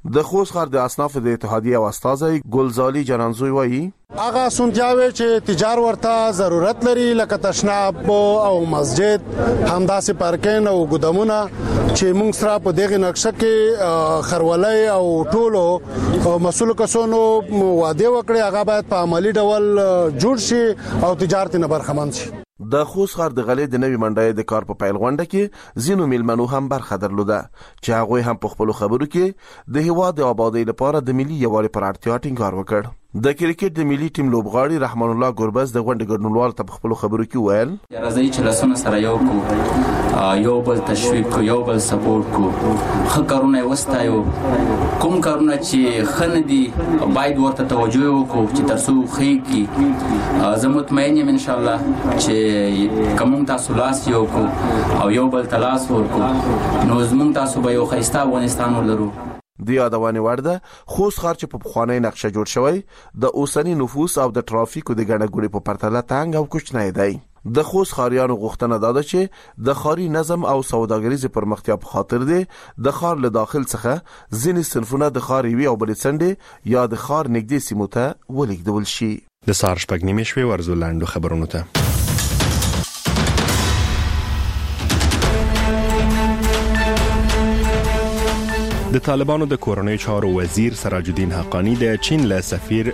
د خوست ښار د اصناف د اتحادیه او استازي ګلزالي جنانزوی وایي هغه سنتیاوي چې تجار ورته ضرورت لري لکه تشناب او مسجد همداسې پارکینګ او ګودامونه چې موږ سره په دغه نقشه کې خرولای او ټولو مسؤل کسانو وعده وکړي هغه باید په عملی ډول جوړ شي او تجارت نه برخمن شي. د خوست ښار د غلې د نوي منډای د کار په پیل غونډه کې زینو میلمنو هم برخه درلوده چې هغه هم په خپل خبرو کې د هیواد د آبادی لپاره د ملي یووالي پر اړتیا ټینګار وکړ. د کرکټ د ملي ټیم لوبغاړي رحمان الله ګوربز د غونډې ګډونوال ته په خپل خبرو کې ویل راځي چې لاسونه سره یو کو یو بل تشویق کو یو بل سپورټ کو خکرونه وستایو کوم کارونه چې خندي باید ورته توجه وکړو چې ترڅو خېږي زه مطمئن یم ان شاء الله چې کوم تاسو لاس یو کو او یو بل تلاس ورکو نو زموږ تاسو به یو خیسته افغانستان ولرو. د یادوانې وړ ده خوست ښار چې په پخوانی نقشه جوړ شوی د اوسنی نفوس او د ترافیکو د ګڼهګوڼې په پرتله تنګ او کوچنی دی. د خوست ښاریانو غوښتنه ده چې د ښاري نظم او سوداګریز پرمختیا په خاطر دی د ښار له داخل څخه ځینې صنفونه د ښار یوې او بلې څنډې یا د ښار نږدې سیمو ته ولېږدول شي. د سهار 6:30 شوي ورزو لاندو خبرونو ته د طالبانو د کورنۍ چارو وزیر سراج الدین حقانی د چین له سفیر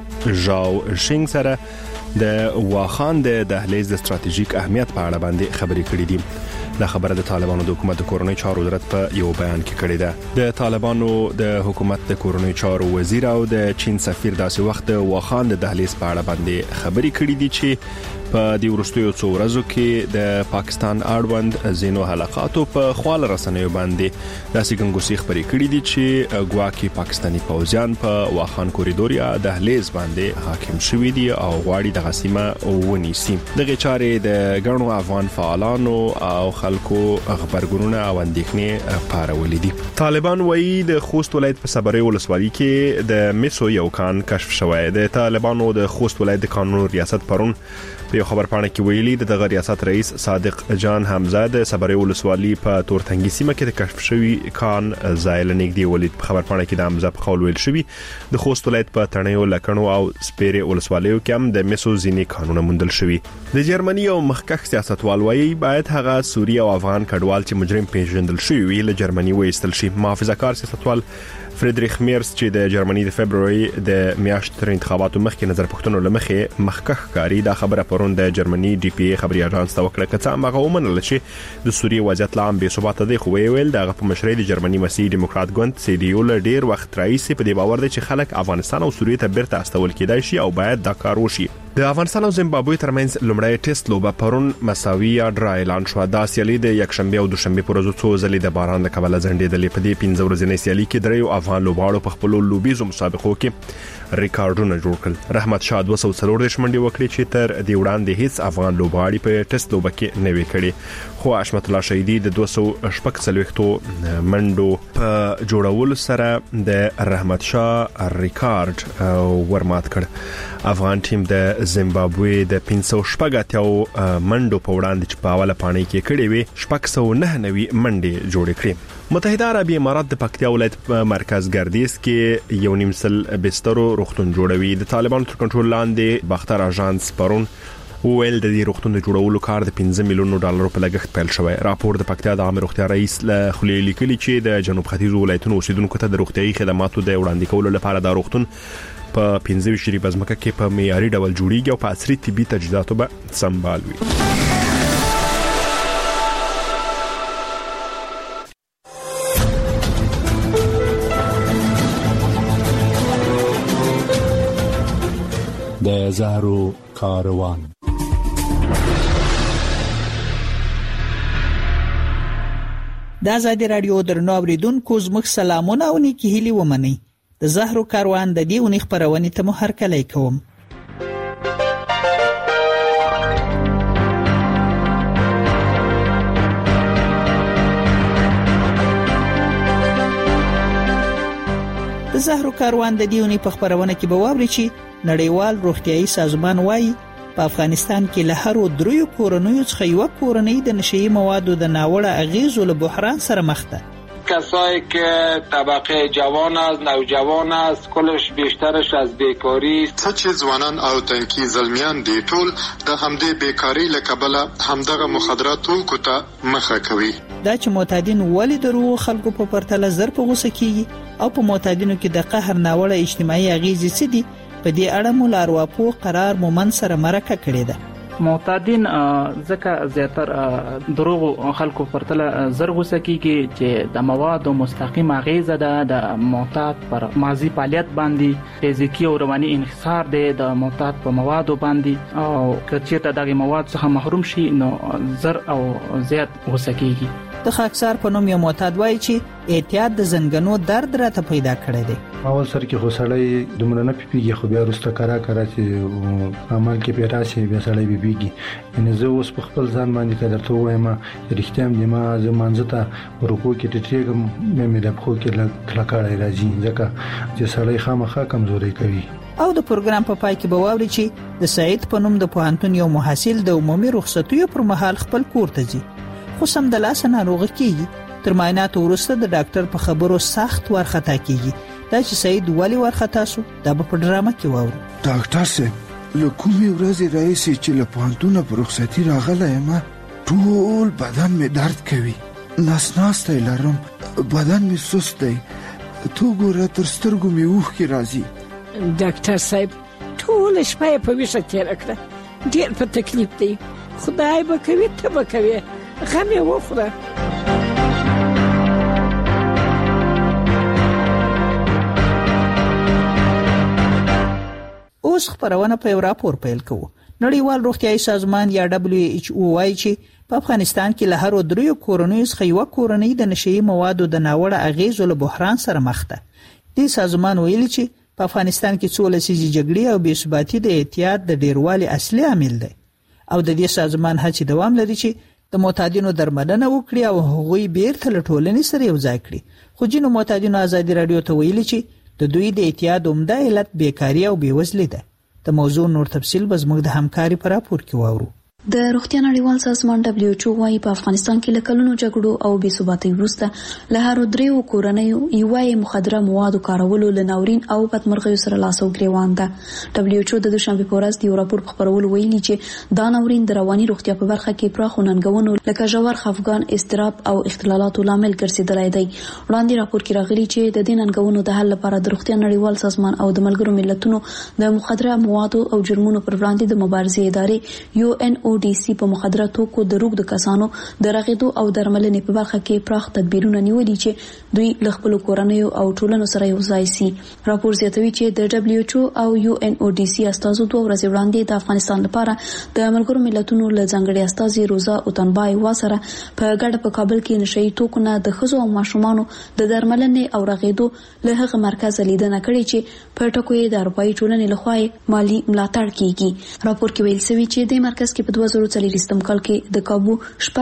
ژاو شینګ سره د واخان د دهلیز د ستراتیژیک اهمیت په اړه باندې خبرې کړې دي. دا خبره د طالبانو د حکومت د کورنۍ چارو وزارت په یو بیان کې کړې ده. د طالبانو د حکومت د کورنۍ چارو وزیر او د چین سفیر داسې وخت د واخان د دهلیز په اړه باندې خبرې کړې دي چې په د وروستیو څو ورځو کې د پاکستان اړوند زینو حلقاتو په خواله رسنیو باندې داسې ګنګوسې خبرې کړې دي چې ګواکې پاکستانی پوځیان په واخان کوریډور یا دهلیز باندې حاکم شوي دي او غواړي د غسیمه ونیسي. دغه چارې د ګڼو افغان فعالانو او خلکو خبرګونونه او اندېښنې پارولې دي. طالبان وایي د خوست ولایت په صبري ولسوالۍ کې د میسو یو کان کشف شوی. د طالبانو د خوست ولایت د قانون ریاست پرون په یو خبرپاڼه کې ویلي د ریاست رئیس صادق جان حمزه د صبري ولسوالۍ په تورتنګي سیمه کې د کشف شوی کان ځای لنګدي ولید. په خبرپاڼه کې د حمزه په قول ویل شوی د خوست ولایت په تڼیو لکڼو او سپیره ولسوالیو کې هم د میسو ځینې کانونه موندل شوی. د جرمني او مخکښ سیاستوال وایي باید هغه سوریه او افغان کډوال چې مجرم پیژندل شوی وي له جرمني وایستل شي. محافظه کار سیاستوال فریدریخ میرس چې د جرمني د فبرवरी د میاشتې تر انتخاباتو مخکې نظر پښتنو لمخې مخکښ کاری دا خبره پرون د جرمني ډي پی ای خبري اژانس ته وکړه. کڅه هغه ومنل چې د سوریه وضعیت لا هم بې ثبات دی خو ویل دغه په مشرۍ د جرمني مسیحي دیموکرات ګوند سی ډي یو له ډیر وخت راځي په دې باور دی چې خلک افغانستان او سوریه ته بیرته استول کېدای شي او باید دا کار وشي. د افغانستان او زیمبابوې ترمنځ لومړی ټیسټ لوبه پرون مساوي یا ډرا اعلان شو. دا سیالي د یکشنبه او دوشنبه پر ورځو څو ځلې د باران د کبله ځنډېدلې. په دې 15 ورځې سیالي کې دریو افغان لوبغاړو په خپل لوبیزو مسابقو کې ریکارډونه جوړ کړل. رحمت شاه 240 منډي وکړي چې تر دې وړاندې هیڅ افغان لوبغاړي په ټیسټ لوبه کې نه وی کړي. خو حشمت الله شهیدی د 240 منډو په جوړول سره د رحمت شاه ریکارډ ورمات کړ. افغان ټیم د زیمبابوې د 580 منډو په وړاندې چې په اوله پاڼې کې کړې وي 699 منډي جوړ کړې. متحده عربی امارات د پکتیا ولایت په مرکز ګردیز کې یو نیمسل بسترو روغتون جوړوي. د طالبانو تر کنټرول لاندې باختر اژانس پرون ویل د دې روغتون د جوړولو کار د 15 میلیون ډالر په لګښت پیل شوی. راپور د پکتیا د عامه روغتیا رئیس له خلی لیکلي چې د جنوب ختیځ ولایتونو اوسیدونکو ته د روغتيایي خدماتو د وړاندې کولو لپاره دا روغتون په 15 شری بزمکه کې په معیاري ډول جوړیږي او په عصري طبي تجهیزاتو به سمبال وي. د زهرو کاروان د آزادي رادیو درنو اوریدونکو زموږ سلامونه او نیکی هیلې ومنئ. د زهرو کاروان د دې اونۍ خبرونه ته هرکلی کوم. د زهرو کاروان د دې اونۍ په خبرونه کې به واورئ چې نړیوال روغتيایي سازمان وايي په افغانستان کې له هر 3 کورنیو څخه یو کورنۍ د نشئی موادو د ناوړه اغیزو له بحران سره مخ ده. کسایی که طبقه جوان است، نوجوان است، کلش بیشترش از بیکاری است. چې ځوانان او تنکي زلمیان دي ټول د همدې بیکاری له کبله همدغه مخدرات توکو ته مخه کوي. دا چې معتادین ولې د روغ خلکو په پرتله زر په غوسه کیږي او په معتادینو کې د قهر ناوړه اجتماعي اغیزې څه دي، په دې اړه مو لارواپو قرار مومن سره مرکه کړې ده. معتادین ځکه زیاتر دروغ خلکو پرتله زر غوسه کیږي چې د موادو مستقیم اغیزه ده د معتاد پر ماضی فعالیت باندې، فزیکی او رواني انحصار ده د معتاد په موادو باندې، او کچې ته دغه مواد څخه محروم شي نو زر او زیات غوسه کیږي. د خاکسار په نوم یو معتاد وایي چې اعتیاد د زنګنو درد راته پیدا کړی دی. اول سر کې خو سړی دومره نه پیږي، خو بیا وروسته کرا چې عمل کې پیراسي بیا سړی بیږي. ان زه اوس په خپل ځان باندې قدر ته وایم رښتیا هم ما زمانځه ته ورکو کې ټټېګم مې د خو کې کلکړای راځي ځکه چې سړی خامخا کمزوري کوي. او د پروګرام په پای کې به واوري چې د سعید په نوم د پوهنتون یو محصل د عمومي رخصتیو پر مهال خپل کور ته ځي، خو سم د لاس ناروغ کیږي. تر معاینات وروسته د ډاکټر په خبرو سخت ورختا کیږي. دا چې سعید ولی ورختا شو دا په ډرامه کې واورو. ډاکټر صاحب له کومې ورځې راځي چې له پوهنتون په رخصتي راغلی یم ټول بدن می درد کوي، نس لرم، بدن می سست دی، تو ګوره تر سترګو می اوښکې راځي. ډاکټر صاحب ټول شپه په ویښه تېره کړه، ډېر په تکلیف دی، خدای به کوي ته به کوي، غم یې وخوره. اوس خبرونه په یو راپور پیل کوو. نړیوال روغتیايي سازمان یا WHO وايي چې په افغانستان کې له هر 3 کورنیو څخه یو کورنۍ د نشئی موادو د ناوړه اغیزو له بحران سره مخ ده. د سازمان ویلي چې په افغانستان کې څو لسیزې جګړې او بې ثباتي د اعتیاد د ډیروالي اصلي عامل دی، او د دې سازمان هڅې دوام لري چې د معتادینو درملنه وکړي او هغوی بیرته له ټولنې سره یو ځای کړي. خو ځینو معتادینو ازادي رادیو ته ویلي چې د دوی د اعتیاد عمده علت بیکاری او بیوزلي ده. د موضوع نور تفصیل به زموږ د همکاري پر راپور کې واورو. د روغتیا نړیوال سازمان WHO وايي په افغانستان کې له کلونو جګړو او بې ثباتۍ وروسته له هر 3 کورنیو یوه مخدره موادو کارولو له ناورین او بدمرغیو سره لاس او ګریوان ده. WHO د دوشنبه په ورځ د یو راپور په خبرولو ویلي چې دا ناورین د رواني روغتیا په برخه کې پراخ ننګونو لکه ژور خفګان، اضطراب او اختلالاتو لامل ګرځیدلی دی. وړاندې راپور کې راغلي چې د دې ننګونو د حل لپاره د روغتیا نړیوال سازمان او د ملګرو ملتونو د مخدره موادو او جرمونو پر وړاندې د مبارزې ادارې UNODC په مخدره توکو د روغ د کسانو د رغیدو او درملنې په برخه کې پراخ تدبیرونه نیولي چې دوی له خپل کورنیو او ټولنو سره یو ځای شي. راپور زیاتوي چې د WHO او UNODC استازو 2 ورځې وړاندې د افغانستان لپاره د ملګرو ملتونو له ځانګړي استازي روزا اوتنبای واسره په ګډه په کابل کې نشئی توکو نه د ښځو او ماشومانو د درملنې او رغیدو له هغه مرکز لیدنه کړې چې په ټکو یې د اروپאי ټولنې لخوا مالی ملاتړ کیږي. راپور کې ویل شوی چې د مرکز کې په 2040 کال کې د کابو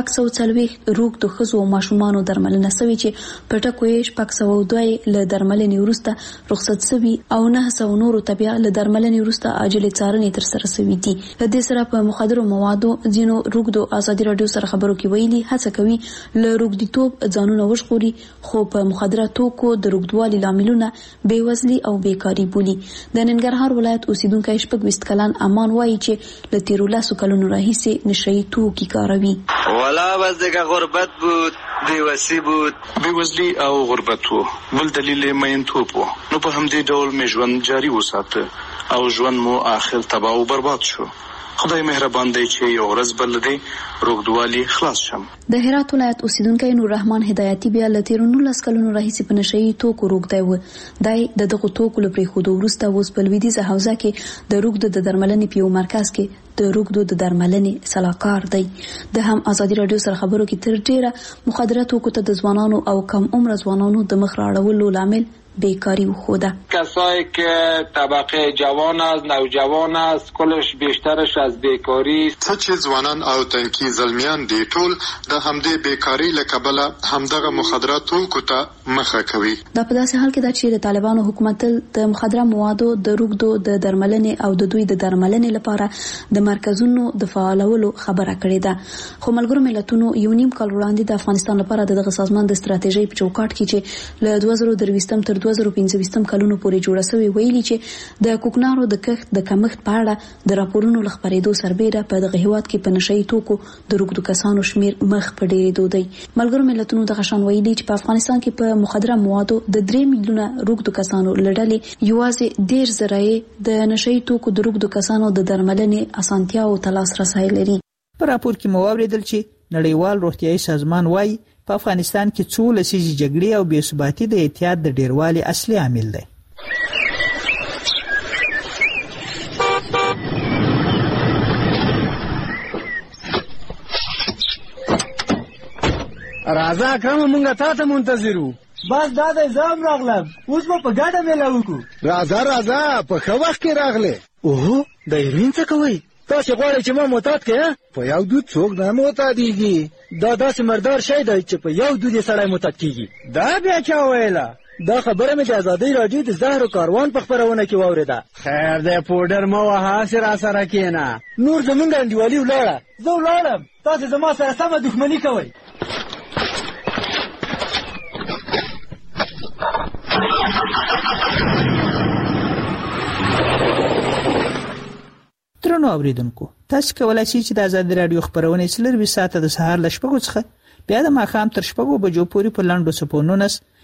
640 روغ د ښځو او ماشومانو درملنه شوی چې په ټکو یې 602 له درملنې وروسته رخصت شوی او 900 نورو تبع له درملنې وروسته عاجل څارنې تر سره شوی دي. د دې سره په مخدرو موادو ځینو روغ د ازادي رادیو سره خبرو کې ویلي هڅه کوي له روغديتوب ځانونه وژغوري، خو په مخدره توکو د روغدوالي لاملونه بیوزلي او بیکاری بولی. د ننګرهار ولایت اوسیدونکو 20 کلن امان وایي چې له 13 کلونو راهیسې نشئی توکي کاروي. ولا بس دغه غربت بود، بیوسی بود، بیوزلی او غربت وو، بل دلیل مینتوب وو. نو په همدې ډول مې ژوند جاری وساته او ژوند مو آخر تباہ او برباد شو. خدای مهربان دی چې یو ورځ بل دی روغدوالي خلاص شم. د هرات ولایت اوسیدونکو نور رحمان هدایتي بیا له 13 کلونو راهیسې په نشئی توکو روغ دی و. دای دغه توکو لپاره خود ورسته اوس په لویدیزه حوزه کې د روغ د درملنې په مرکز کې د روغ د درملنې صلاحکار دی. د هم ازادي رادیو سره خبرو کې تر ډیره مخدرات توکو ته د ځوانانو او کم عمر ځوانانو د مخ راړولو لامل بیکاری وخوده. کسایی که طبقه جوان است، نوجوان است، کلش بیشترش از بیکاری است. څه چې ځوانان او تنکي زلمیان دي ټول د همدې بیکاری له کبله همدغه مخدرات توکو ته مخه کوي. دا په داسې حال کې ده چې د طالبانو حکومت د مخدره موادو د روغدو د درملنې او د دوی د درملنې لپاره د مرکزونو د فعالولو خبره کړې ده. خو ملګرو ملتونو یو نیم کال وړاندې د افغانستان لپاره دغه سازمان د ستراتیژۍ په چوکاټ کې چې له 2023 تر 2025 کلونو پورې جوړه شوې ویلي چې د کوکنارو د کښت د کمښت په اړه د راپورونو لخبرېدو سربېره په دغه هیواد کې په نشئی توکو د روغدو کسانو شمیر مخ په ډېرېدو دی. ملګرو ملتونو دغه شان ویلي چې په افغانستان کې په مخدره موادو د 3 میلیونه روغدو کسانو لړلې یوازې 10 زره د نشئی توکو د روغدو کسانو د درملنې اسانتیاو ته لاسرسی لري. په راپور کې مو واوریدل چې نړیوال روغتیايي سازمان وايي په افغانستان کې څو لسیزې جګړې او بې ثباتي د اعتیاد د ډیروالي اصلي عامل دی. راځه اکرم مونږه تا ته منتظرو. بس دا د زام راغلم، اوس به په ګډه میله وکړو. راځه په ښه وخت کې راغله. اوه د هیروین څه کوئ؟ تاسو غواړئ چې ما معتاد کړئ؟ په یو دود څوک نه معتادیږي. دا داسې مردار شی دی چې په یو دود یې سړی معتاد کیږي. دا بیا چا ویله؟ دا خبره مې د ازادۍ راډیو د زهرو کاروان په خپرونه کې واورېده. خیر دی پوډر مه وهه، هسې راسره کښېنه. نور زمونږ انډیوالي ولاړه. زه ولاړم، تاسو زما سره سمه دښمني کوئ. درنو اوریدونکو، تاسو کولای شئ چې د آزادۍ رادیو خبرونه 24 ساعته د سهار ل 6 څخه بیا د ماښام تر 6 بجو پورې په لاندو سپونو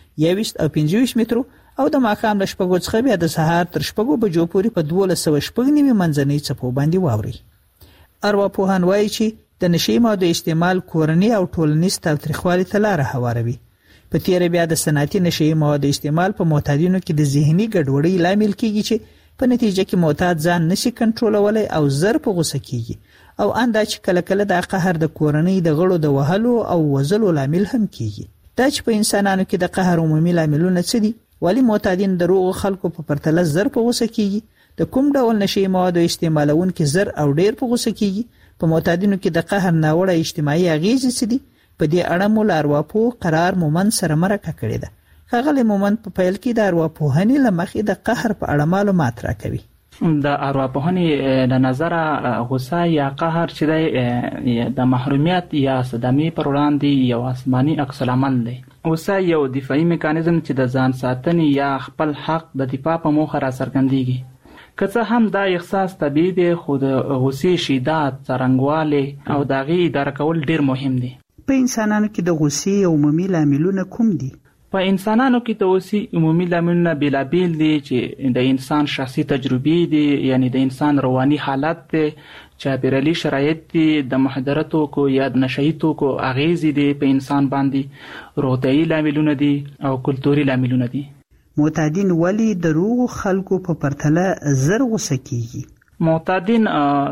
21 او 25 مترو او د ماښام ل 6 څخه بیا د سهار تر 6 بجو پورې په 1290 منځنۍ چپو باندې واوري. ارواپوهان وایي چې د نشي ماده استعمال کورنۍ او ټولنیز تاوتریخوالي ته لار هواروي. په تیر بیا د صنعتي نشي ماده استعمال په معتادینو کې د ذهني ګډوډۍ لامل کیږي چې په نتیجه کې معتاد ځان نشي کنټرولولای او زر په غوسه کیږي او اندا چې کله کله د قهر د کورنۍ د غړو د وهلو او وزلو لامل هم کیږي. دا چې په انسانانو کې د قهر عمومي لاملونه څه دي؟ ولی معتادین د روغ خلکو په پرتله زر په غوسه کیږي؟ د کوم ډول نشي موادو استعمالونکو زر او ډیر په غوسه کیږي؟ په معتادینو کې د قهر ناوړه اجتماعي اغیزې څه دي؟ په دې اړه مو ارواپوه قرار مومند سره مرکه کړې ده. هغه مومند په پیل کې د ارواپوهنې لمخې د قهر په اړه معلومات راکوي. د ارواپوهنې د نظره غوسه یا قهر چې د محرومیت یا صدمې پر وړاندې یو آسماني عکس العمل دی. غوسه یو دفاعي میکانیزم چې د ځان ساتنې یا خپل حق د دفاع په موخه را څرګندېږي. که څه هم دا احساس طبیعي دی، خو د غوسې شدت، څرنګوالی او د هغې اداره کول ډیر مهم دي. په انسانانو کې د غوسې عمومي لاملونه کوم دي؟ په انسانانو کې د غوسې عمومي لاملونه بیلابیل دي چې د انسان شخصي تجربې دي، یعنی د انسان رواني حالت دی، چاپیریالي شرایط دي، د مخدره توکو یا د نشئی توکو اغیزې دي په انسان باندې، روغتیايي لاملونه دي او کلتوري لاملونه دي. معتادین ولی د روغ خلکو په پرتله زر غوسه کیږي؟ معتادین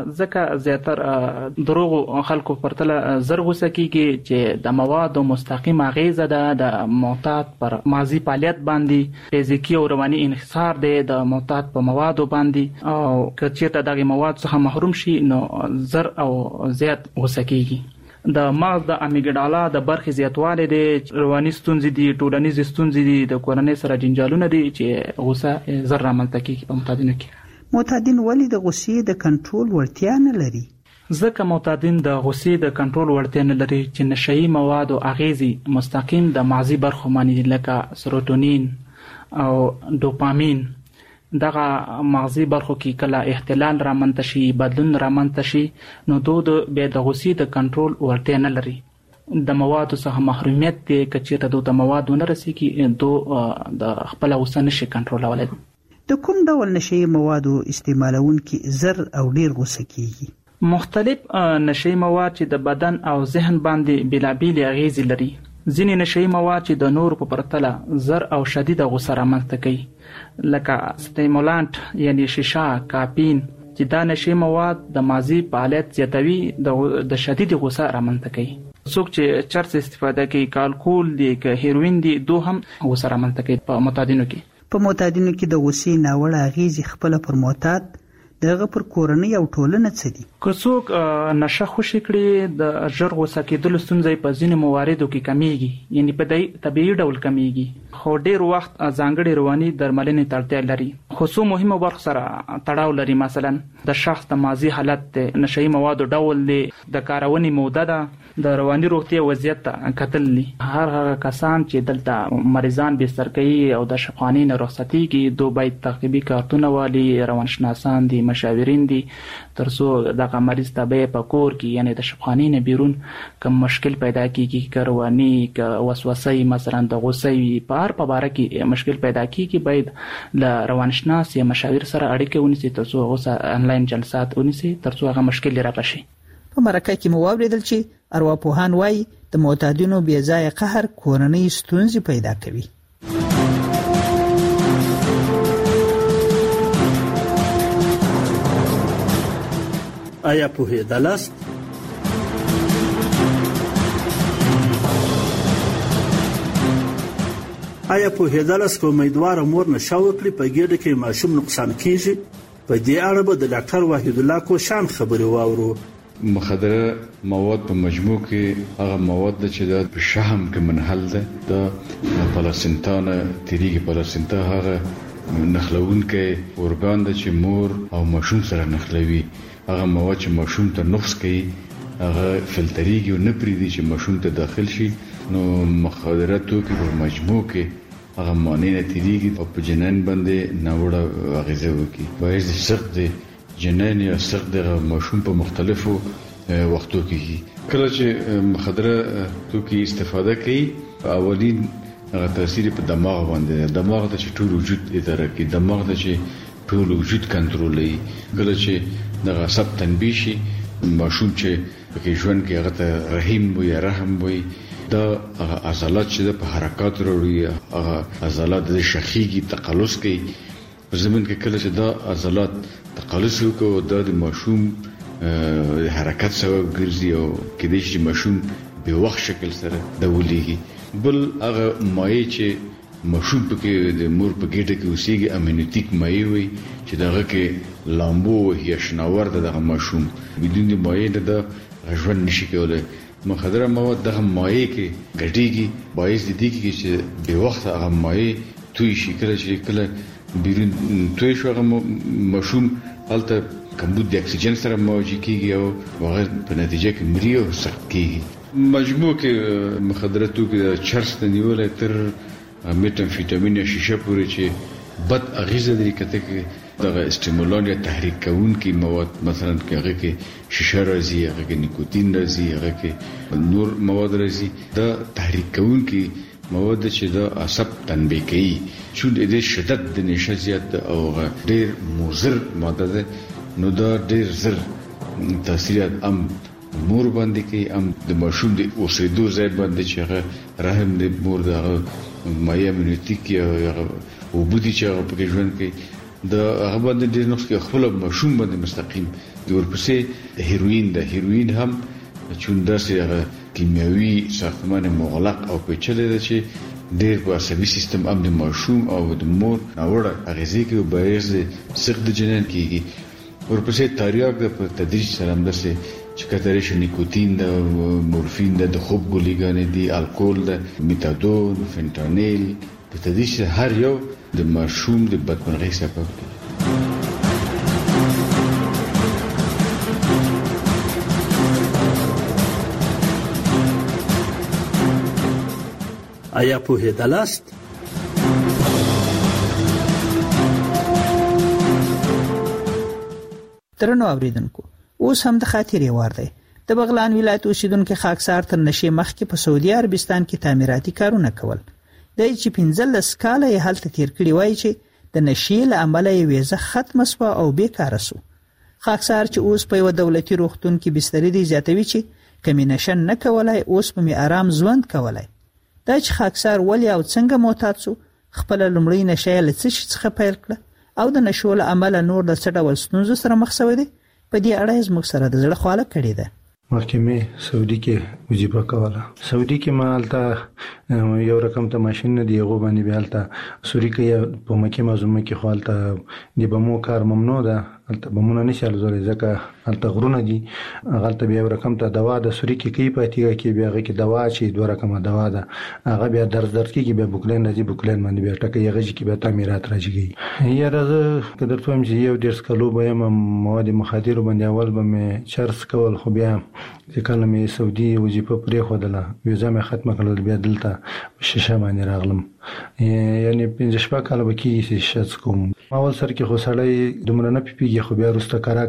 ځکه زیاتر دروغ خلکو پرتله زر غوسه کیږي چې د موادو مستقیم اغیزه ده د معتاد پر ماضی فعالیت باندې، فزیکی او رواني انحصار دی د معتاد په موادو باندې، او که چیرته دغه مواد څخه محروم شي نو زر او زیات غوسه کیږي. د مغز د امیګډالا د برخې زیاتوالی دی، رواني ستونزې دي، ټولنیز ستونزې دي، د کورنۍ سره جنجالونه دي چې غوسه زر رامنځته کیږي په معتادینو کې. معتادین ولی د غوسې د کنټرول وړتیا نه لري؟ ځکه معتادین د غوسې د کنټرول وړتیا نه لري چې نشئی موادو اغیزې مستقیم د مغزي برخو باندې لکه سروټونین او ډوپامین دغه مغزي برخو کې کله اختلال رامنځته شي، بدلون رامنځته شي، نو دوی به د غوسې د کنټرول وړتیا نه لري. د موادو څخه محرومیت دی، که چیرته دوی ته مواد ونه رسیږي دوی د خپل غوسه نشي کنټرولولی. د کوم ډول نشئی موادو استعمالونکي زر او ډیر غوسه کیږي؟ مختلف نشئی مواد چې د بدن او ذهن باندې بېلابېلې اغیزې لري. ځینې نشئی مواد چې د نورو په پرتله زر او شدیده غوسه رامنځته کوي، لکه سټیمولانټ یعنی شیشه، کافین، چې دا نشئی مواد د ماضي فعالیت زیاتوي، د شدید غوسه رامنځته کوي. څوک چې چرس استفاده کوي، الکول دی که هیروین دی، دوه هم وسره منطقه په معتادینو کې. په معتادینو کې د غوسې ناوړه اغیزې خپل پر معتاد دغه پر کورنۍ او ټولنه څه دي؟ که څوک نشه خوشي کړي د ژر غوسه کېدلو ستونزې په ځینو مواردو کې کمیږي، یعنی په طبیعي ډول کمیږي، خو ډیر وخت ځانګړي رواني درملنې ته اړتیا لري. خو څو مهمه برخه سره تړاو لري، مثلا د شخص د ماضي حالت، نشئی موادو ډول دی، د کارونې موده ده، د رواني روغتیا وضعیت ته کتل دي. هغه کسان چې دلته مریضان بستر کوي او د شفاخانې نه رخصتي کوي، دوی باید تعقیبي کارتونه والی، روانشناسان دي، مشاورین دي، ترڅو دغه مریض ته به په کور کې یعنی د شفاخانې نه بیرون کوم مشکل پیدا کیږي، کروانی ک وسوسه مثلا د غوسې په باره کې مشکل پیدا کیږي، باید له روانشناس یا مشاور سره اړیکه ونیسي ترڅو هغه انلاین جلسات ونیسي ترڅو هغه مشکل را پشي. په مرکه کې مو واوریدل چې ارواپوهان وایي د معتادینو بې ځایه قهر کورنۍ ستونزې پیدا کوي. آیا پوهېدلاست؟ آیا پوهېدلاست که امیدواره مور نشه وکړي په ګېډه کې ماشوم نقصان کیږي؟ په دې اړه به د ډاکټر وحید الله کوشان خبرې واورو. مخدره مواد په مجموع کې هغه مواد چې د شحم کې منحل ده، د پلاسینتا نه تیریږي. پلاسینتا هغه نخلون کې اورګان ده چې مور او ماشوم سره نخلوي. هغه مواد چې ماشوم ته نقص کوي هغه فلتریږي او نه پریږدي چې ماشوم ته داخل شي. نو مخدره توکي په مجموع کې هغه معنی نه تیریږي او په جنین باندې ناوړه اغیزه وکړي. باعث سخت دی جنین یا سخت د ماشوم په مختلفو وختو کې. کله چې مخدره توکي استفاده کوي، اولین هغه تاثیر په دماغ باندې، دماغ ته چې ټول وجود اداره کوي، دماغ ته چې ټول وجود کنټرولوي. کله چې د عصب تنبیه شي، ماشوم چې په ژوند کې هغه ته رحیم وي یا رحم وي، دا هغه عضلات چې په حرکات وروړي، هغه عضلات د شخیږي، تقلص کوي. په زمين کې کله چې دا عضلات تقلص وکړي، دا د ماشوم حرکت سبب ګرځي او کله چې ماشوم به وخت شکل سره دولېږي. بل هغه مایع چې ماشوم پکې د مور په ګډه کې اوسېږي، امینوتیک مایع وي چې دغه کې لامبو یا شناور دغه ماشوم بدون د مایع د ژوند نشي کولای. مخدره مواد دغه مایع کې ګډيږي، باعث دي چې به وخت هغه مایع توی شي. کله بیرون توی شو هغه ماشوم هلته کمبود د اکسیجن سره مواجه کیږي او هغه په نتیجه کې مري او سخت کیږي. مجموع کې مخدره توکي د چرس ته نیولای تر میتامفیټامین یا شیشه پورې چې بد اغیزه لري، کته کې دغه استیمولان یا تحریک کوونکي مواد، مثلا کې هغه کې شیشه راځي، هغه کې نیکوتین راځي، هغه کې نور مواد راځي. دا تحریک کوونکي مواد چې د عصب تنبیه کوي، چې د شدت د نشه زیات او ډیر مضر ماده ده، نو دا ډیر زر تاثیرات هم مور باندې کوي، هم د ماشوم د اوسېدو ځای باندې چې هغه رحم د مور د مایع امینوتیک یا وبودي چې هغه په ژوند کې د هغه باندې ډیر نقص کوي. خپل ماشوم باندې مستقیم د ورپسې هیروین ده، هیروین هم چوندا سره کیمیاوي ساختمان مغلق او پیچلې ده چې ډیر په عصبي سیستم هم د ماشوم او د مور ناوړه اغیزې کوي، باعث سخت جنین کیږي. ورپسې تریاک ده په تدریج سره هم ده چې کترش نیکوتین ده، مورفین ده، د خوب ګولېګانې دي، الکول ده، میتادون، فنټانیل، په تدریج هر یو د ماشوم د بدمرغۍ سبب کیږي. آیا پوهېدلاست؟ درنو اوریدونکو، اوس هم د خاطرې وار دی. د بغلان ولایت اوسیدونکو خاکسار تر نشي مخکې په سعودي عربستان کې تعمیراتي کارونه کول. د چې 15 کاله یې هلته تیر کړی وای چې د نشي له امله یې ویزه ختم شوه او بیکاره شو. خاکسار چې اوس په یو دولتي روغتون کې بسترې دی زیاتوي چې کمی نشه نه کولای، اوس په می آرام ژوند کولای. دا چې خاکسار ولې او څنګه معتاد شو، خپل لومړی نشه له څه څخه پیل کړه او د نشو له امله نور د څه ډول ستونزو سره مخ شوی دی، په دې اړه زموږ سره د زړه خواله کړې ده. محکمه سعودي کې وظیفه کوله. سعودي کې مالته یو رقم ته ماشين نه دی غو باندې بیالته سوري کې په مکه معظمه کې خالته دی بمو کار ممنوع ده، البته بمونه نشي لزوري ځکه البته غرونه دي. غلطه بیا یو رقم ته دوا د سوري کې کی پاتېږي کې بیا کې دوا چې دوه رقمه دوا ده هغه بیا درد کې بیا بوکلین راځي، بوکلین باندې بیا ټکه یغه کې بیا تعمیرات راځي. یا راځه کدر ته هم چې یو ډیر سکلو به مواد مخدر باندې اول به مې چرس کول، خو بیا چې کله مې سعودي وظیفه پرې خودله ویزا مې ختمه کړل بیا دلته شیشه باندې راغلم. یعنی 15 کاله به کېږي چې شت کوم. اول سر کې خو سړی دومره نه پیږي، خو بیا وروسته کرا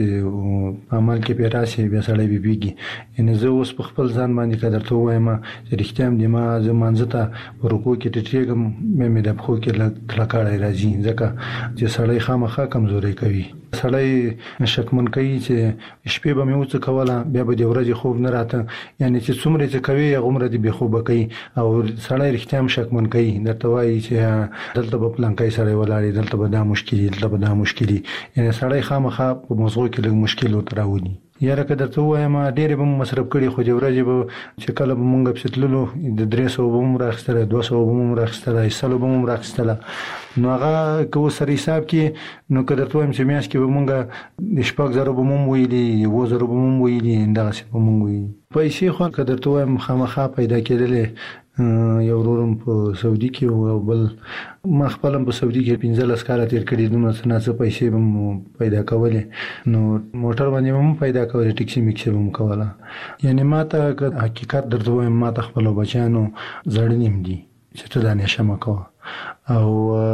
چې عمل کې پیراسي بیا سړی پیږي. یعنی زه اوس په خپل ځان باندې قدر ته وایم چې رښتیا هم د ما زمانځته ورکو کې ټټېګم مې د خو کې لکړای راځي ځکه چې سړی خامخا کمزوري کوي. سړی شکمن کوي چې شپې به مې وڅ کوله بیا به د ورځې خوب نه راته، یعنی چې څومره چې کوي غومره دې به خوب کوي. او سړی رښتیا هم شکمن کوي درته وایي چې دلته په پلانکای سره ولاړې دلته به دا مشکلي دلته به دا مشکلي، یعنی سړی خامخا په موضوع کې لږ مشکل وتراوني. یاره که درته وایم ډېرې به مصرف کړي، خو د ورځې به چې کله به مونږ پسې تللو د 300 به مو راخستله، 200 به مو راخستله، 100 به مو راخستله. نو هغه که سره حساب کې نو که درته وایم چې میاشت کې به مونږ 6,000 به مو ویلي، 7,000 به مو ویلي، دغسې به مونږ ویلي. پیسې خو که درته وایم خامخا پیدا کېدلې. یو ورورم په سعودي کې او بل ما خپل په سعودي کې 15 کاله تیر کړي، دومره څه پیسې به پیدا کولې. نو موټر باندې هم پیدا کولې، ټیکسي میکسي هم کوله. یعنی ما ته حقیقت درته وایم ما ته خپل بچانو زړنیم دي چې ته دا نشه مکوه. او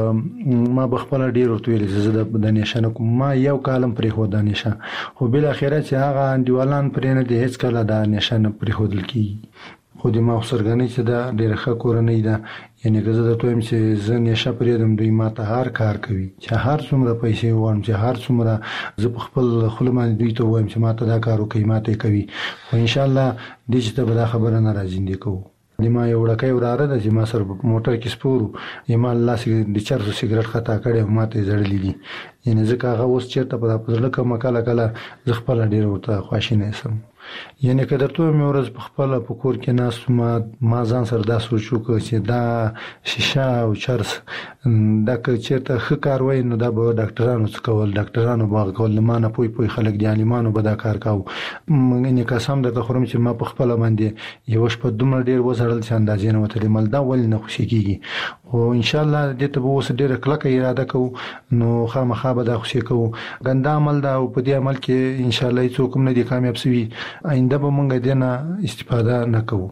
ما بخپل ډیر ورته ویل زه د نشه نه کوم، ما یو کالم پرې خو د نشه، خو بل اخره چې هغه انډیوالان پرې نه دي هیڅ کله د نشه نه پرې خودل کی. خو د ما سرګنې چې دا ډیره ښه کورنۍ ده، یعنی که زه درته وایم چې زه نشه پرېږدم دوی ما ته هر کار کوي، چې هر څومره پیسې وغواړم، چې هر څومره زه په خپل خوله باندې دوی ته ووایم چې ما ته دا کار وکړي ما ته یې کوي. خو انشاءالله دې چې ته به دا خبره نه راځندې کوو. د ما یو وړکی وراره ده چې ما سره په موټر کې سپور یې ما لاس د چرسو سګرټ خطا کړی او ما ته یې زړلی دي. یعنی ځکه هغه اوس چېرته په زړه کومه کله کله زه خپله ډېره ورته خواشینی یم. یعنی که درته وایم یو ورځ په خپله په کور کې ناست ما ځان سره دا سوچ وکړ چې دا شیشه او چرس دا که چېرته ښه کار وای نو دا به ډاکټرانو څه کول، ډاکټرانو به هغه کول، له ما نه پوی خلک دي عالمانو به دا کار کاوه. یعنې قسم درته خورم چې ما په خپله باندې یوه شپه دومره ډېر وځړل چې اندازې نه وتلې مل دا ولې نه خوشي کېږي. خو انشاءالله دې ته به اوس ډېره کلکه اراده کوو نو خامخا به دا خوشي کوو. ګنده عمل ده او په دې عمل کې انشاءالله څوک هم نه دي کامیاب سوي، آینده به مونږ دې نه استفاده نه کوو.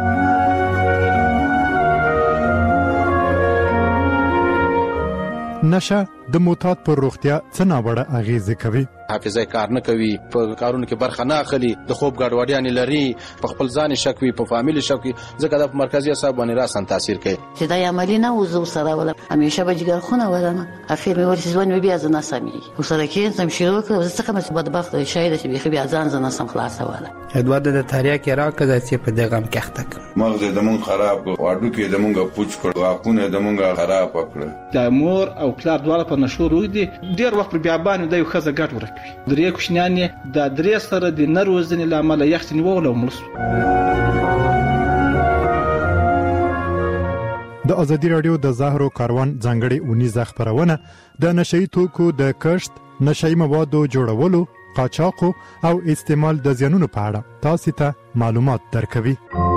نشه د معتاد پر روغتیا څه ناوړه اغیزه کوي؟ حافظه کار نه کوي، په کارونو کې برخه نه اخلي، د خوب ګډوډیاں لري، په خپل ځان شک وي، په فامیل شک وي، ځکه د مرکزي اعصاب باندې راسن تاثیر کوي. چې دا عملی نه وزو سره ولا همیشه به جګر خونه ولنه اخر مې ورسې ځوان بیا ځنه سمي وسره کې سم شروع کړ زه څنګه مې بدبخت شاید چې بیا ځان ځنه سم خلاص ولا ادوار د تاریا کې راکړه چې په دغه هم کېخته مغز د مون خراب واډو کې د مونږه پوچ کړ واپونه د مونږه خراب کړ. د مور او پلار دواړه په نشو روي دي ډیر وخت بیا باندې د یو خزه ګټ ورکوي. درې کوشنیان د درې سره د نروزنې لامل یختنی وغلو ملس. د ازادي رادیو د زهرو کاروان ځانګړي اونیزه خبرونه د نشئی توکو د کشت، نشئی موادو جوړولو، قاچاق او استعمال د زیانونو په اړه تاسو ته معلومات درکوي.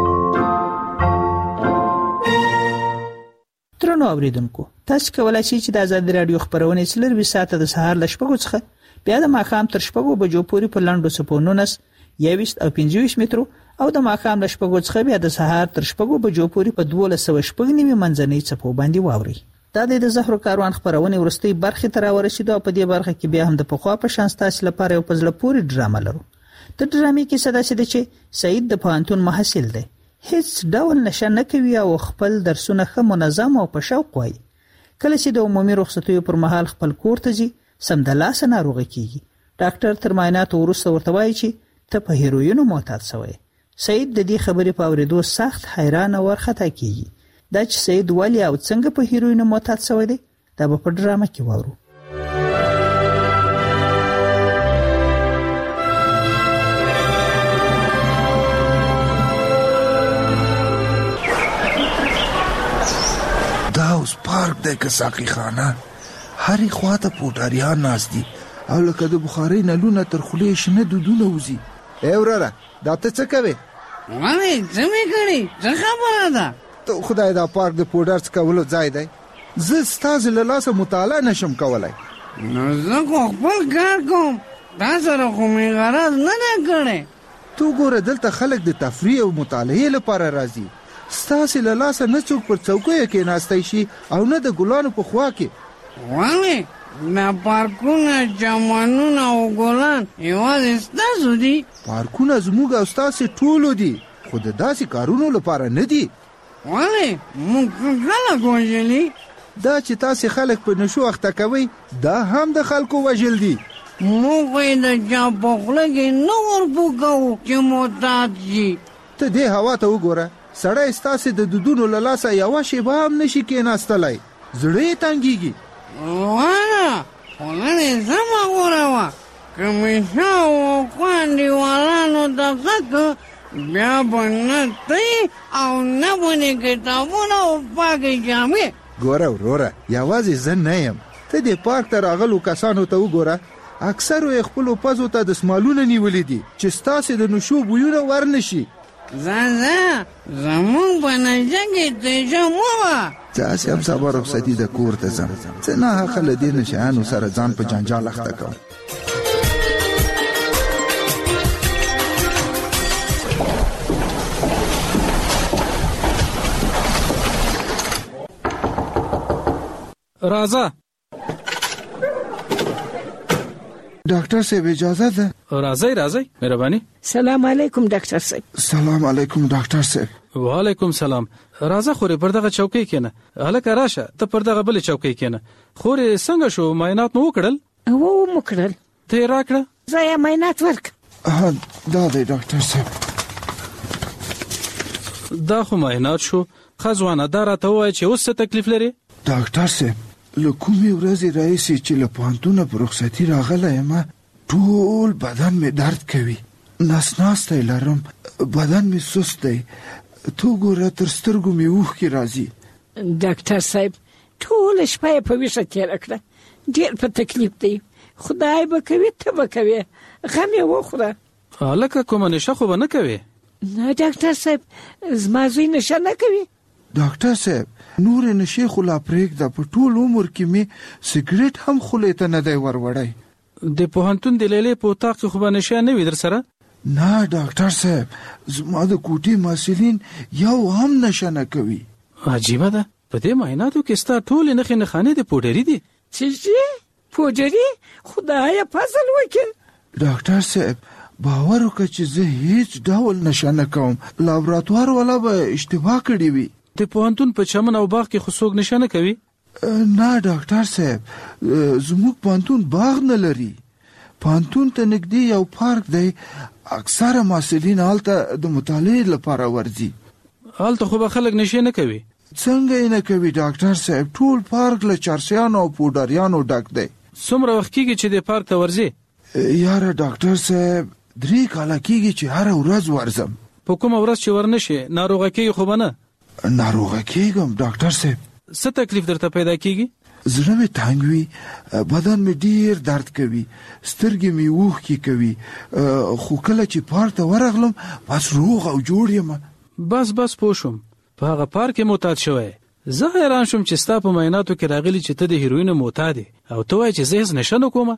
ترنو اوریدونکو تاسو کولای شئ چې د ازادي رادیو خبرونه سلر ساعته د سهار ل شپږو څخه بیا د ماښام تر شپږو بجو پورې په لاندو سپونونس 21 او 25 مترو او د ماښام ل شپږو څخه بیا د سهار تر شپږو بجو پورې په 1290 منځنۍ چپو باندې واوري. دا د زهرو کاروان خبرونه ورستۍ برخه تر ورسېدو په دې برخه کې بیا هم د پخوا په شان تاسو لپاره یو پزله پوری ډرامه لرو. د ډرامې کې صدا سي چې سعید د پوهنتون محصل دی، هیڅ ډول نشه نه کوي او خپل درسونه ښه منظم او په شوق وایي. کله چې د عمومي رخصتیو پر مهال خپل کور ته ځي سم د لاس ناروغ کیږي. ډاکټر تر معاینات وروسته ورته وایي چې ته په هیروینو معتاد شوی. سعید د دې خبرې په اورېدو سخت حیران او ورختا کیږي. دا چې سعید ولی او څنګه په هیروینو معتاد شوی دی دا په ډرامه کې وورو. دی که ساقي خانه. هرې خوا ته پوټاریان ناست دي او لکه د بخارۍ نلونه تر خولې شنه دودونه وځي. ای وروره دا ته څه کوې؟ ولې څه مې کړي؟ څه خبره ده؟ ته خدای دا پارک د پوډر څکولو ځای دی. زه ستاسې له لاسه مطالعه نشم کولی. نو زه خو خپل کار کوم، تا سره خو مې غرض نه دی کړی. تو ګوره دلته خلک د تفریح او مطالعې لپاره راځي. ستاسې له لاسه نه څوک پر څوکیو کېناستی شي او نه د ګلانو په خوا کې. ولې دا پارکونه، چمنونه او ګلان یوازې ستاسو دي؟ پارکونه زموږ او ستاسې ټولو دي، خو د داسې کارونو لپاره نه دي. ولې موږ خلک وژلي؟ دا چې تاسې خلک په نشو اخته کوئ دا هم د خلکو وژل دي. موږ یې د چا په خوله کې نه ورپو کوو چې معتاد شي. ته دې هوا ته وګوره، سړی ستاسې د دودونو له لاسه یوه شیبه هم نشي کېناستلی، زړه یې تنګېږي. وانه خوله دې سمه غوره وه، که مې شاو خوانډیوالانو ته ښه بیا به نه تی او نه به دې کتابونه او پاکې جامې. ګوره وروره یوازې زه نه یم، ته دې پارک ته راغلو کسانو ته وګوره، اکثرو یې خپلو پزو ته دسمالونه نیولي دي چې ستاسې د نشو بویونه ورنشي. ځه زمونږ په نجه کې تیشه مه وه. داسې هم سبا رخصتي د کور ته ځم، څه ناحقه له دې نشیانو سره ځان په جنجال اخته کوم. راځه ډاکټر صاحب اجازه ده؟ راځئ مهرباني. سلام علیکم ډاکټر صاحب. سلام علیکم ډاکټر صاحب. وعلیکم سلام. راځه خورې پر دغه چوکۍ کېنه. هلکه راشه ته پر دغه بلې چوکۍ کېنه. خورې څنګه شو، معاینات مو وکړل؟ مو کړل. ته یې راکړه. زه یې معاینات ورکړم. دا دی ډاکټر صاحب. دا خو معاینات شو. ښه ځوانه دا راته ووایه چې اوس څه تکلیف لرې؟ ډاکټر صاحب له کومې ورځې راهیسې چې له پوهنتونه په رخصتي راغلی یم ټول بدن مې درد کوي، ناسناستی لرم، بدن مې سست دی، تو ګوره تر سترګو مې اوښکې راځي. ډاکټر صاحب ټوله شپه یې په ویښه تېره کړه، ډېر په تکلیف دی، خدای به کوي ته به کوې، غم یې وخوره. هلکه کومه نشه خو به نه کوې؟ نه ډاکټر صاحب زما زوی نشه نه کوي. ډاکټر صاحب نور نشي خو لا پرېږده، په ټول عمر کې مې سګرټ هم خولې ته نه دی وروړی. د پوهنتون د لیلې په اطاق کې خو به نشه نه وي در سره؟ نه ډاکټر صاحب زما د کوټې محصلین یو هم نشه نه کوي. عجیبه ده، په دې معایناتو کې ستا ټولې نښې نښانې د پوډري دي. څه پوډري؟ خدایه فضل وکړه. ډاکټر صاحب باور وکړه چې زه هیڅ ډول نشه نه کوم، لابراتوار والا به اشتباه کړې وي. د پوهنتون په چمن او باغ کې خو څوک نشه نه کوي؟ نه ډاکټر صاحب زموږ پوهنتون باغ نه لري، پوهنتون ته نږدې یو پارک دی، اکثره محصلین هلته د مطالعې لپاره ورځي. هلته خو به خلک نشه نه کوي؟ څنګه یې نه کوي ډاکټر صاحب، ټول پارک له چرسیانو او پوډریانو ډک دی. څومره وخت کېږي چې د پارک ته ورځې؟ یاره ډاکټر صاحب 3 کاله کېږي چې هره ورځ ورځم. په کومه ورځ چې ورنشې ناروغه کېږي خو به نه؟ ناروغه کېږم ډاکټر صاحب. څه تکلیف درته پیدا کېږي؟ زړه مې تنګ وي، بدن مې ډیر درد کوي، سترګې مې اوښکې کوي، خو کله چې پارک ته ورغلم بس روغ او جوړ یم. بس پوه شوم، په هغه پارک کې معتاد شوی. زه حیران شوم چې ستا په معایناتو کې راغلي چې ته د هیروینو معتاد یې او ته وایې چې زه هېڅ نشه نه کومه.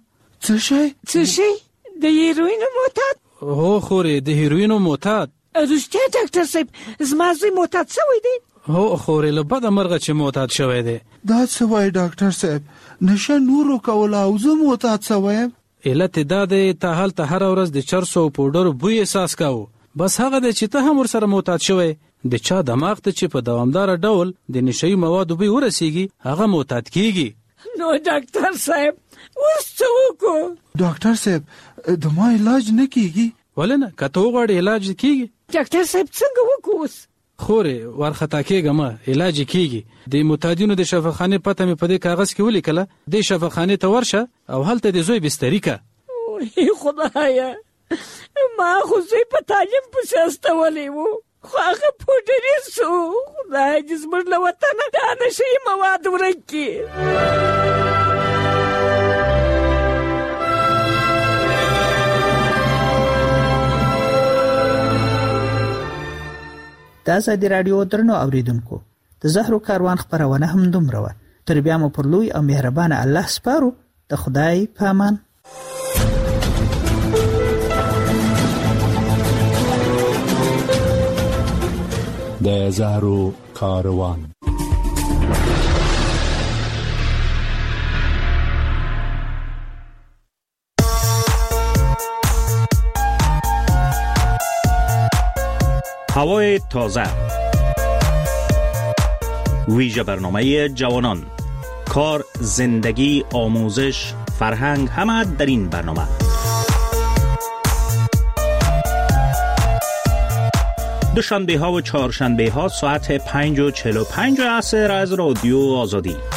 څه شی؟ د هیروینو معتاد؟ هو خورې د هیروینو معتاد. رښتیا ډاکټر صاحب زما زوی معتاد شوی دی؟ هو خورې له بده مرغه چې معتاد شوی دی. دا څه وایي ډاکټر صاحب، نشه نورو کوله او زه معتاد شوی یم؟ علت دا دی ته هلته هره ورځ د چرسو او پوډرو بوی احساس کوو، بس هغه دی چې ته هم ورسره معتاد شوی. د چا دماغ ته چې په دوامداره ډول د نشهیي موادو بوی ورسیږي هغه معتاد کیږي. نو ډاکټر صاحب اوس څه وکړو؟ ډاکټر صاحب د ما علاج نه کیږي؟ ولې نه، که ته وغواړې علاج کیږي. ډاکټر صاحب څنګه وکړو اوس؟ خورې ورخطا کېږه مه، علاج کیږي. د معتادینو د شفاخانې پته مې په دې کاغذ کې ولیکله، دې شفاخانې ته ورشه او هلته د زوی بستري که. خدایا ما خو زوی په تعلیم پسې استولی و. خو هغه پوډري سو. خدای دې زموږ له وطنه دا نشهیي مواد ورک کړي. د ازادي راډیو درنو اوریدونکو، د زهرو کاروان خپرونه هم دومره وه. تر بیا مو پر لوی او مهربانه الله سپارو. د خدای په امان. د زهرو کاروان. هوای تازه، ویژه برنامه جوانان، کار، زندگی، آموزش، فرهنگ، همه در این برنامه. دوشنبه ها و چهارشنبه ها ساعت 5:45 عصر از رادیو آزادی.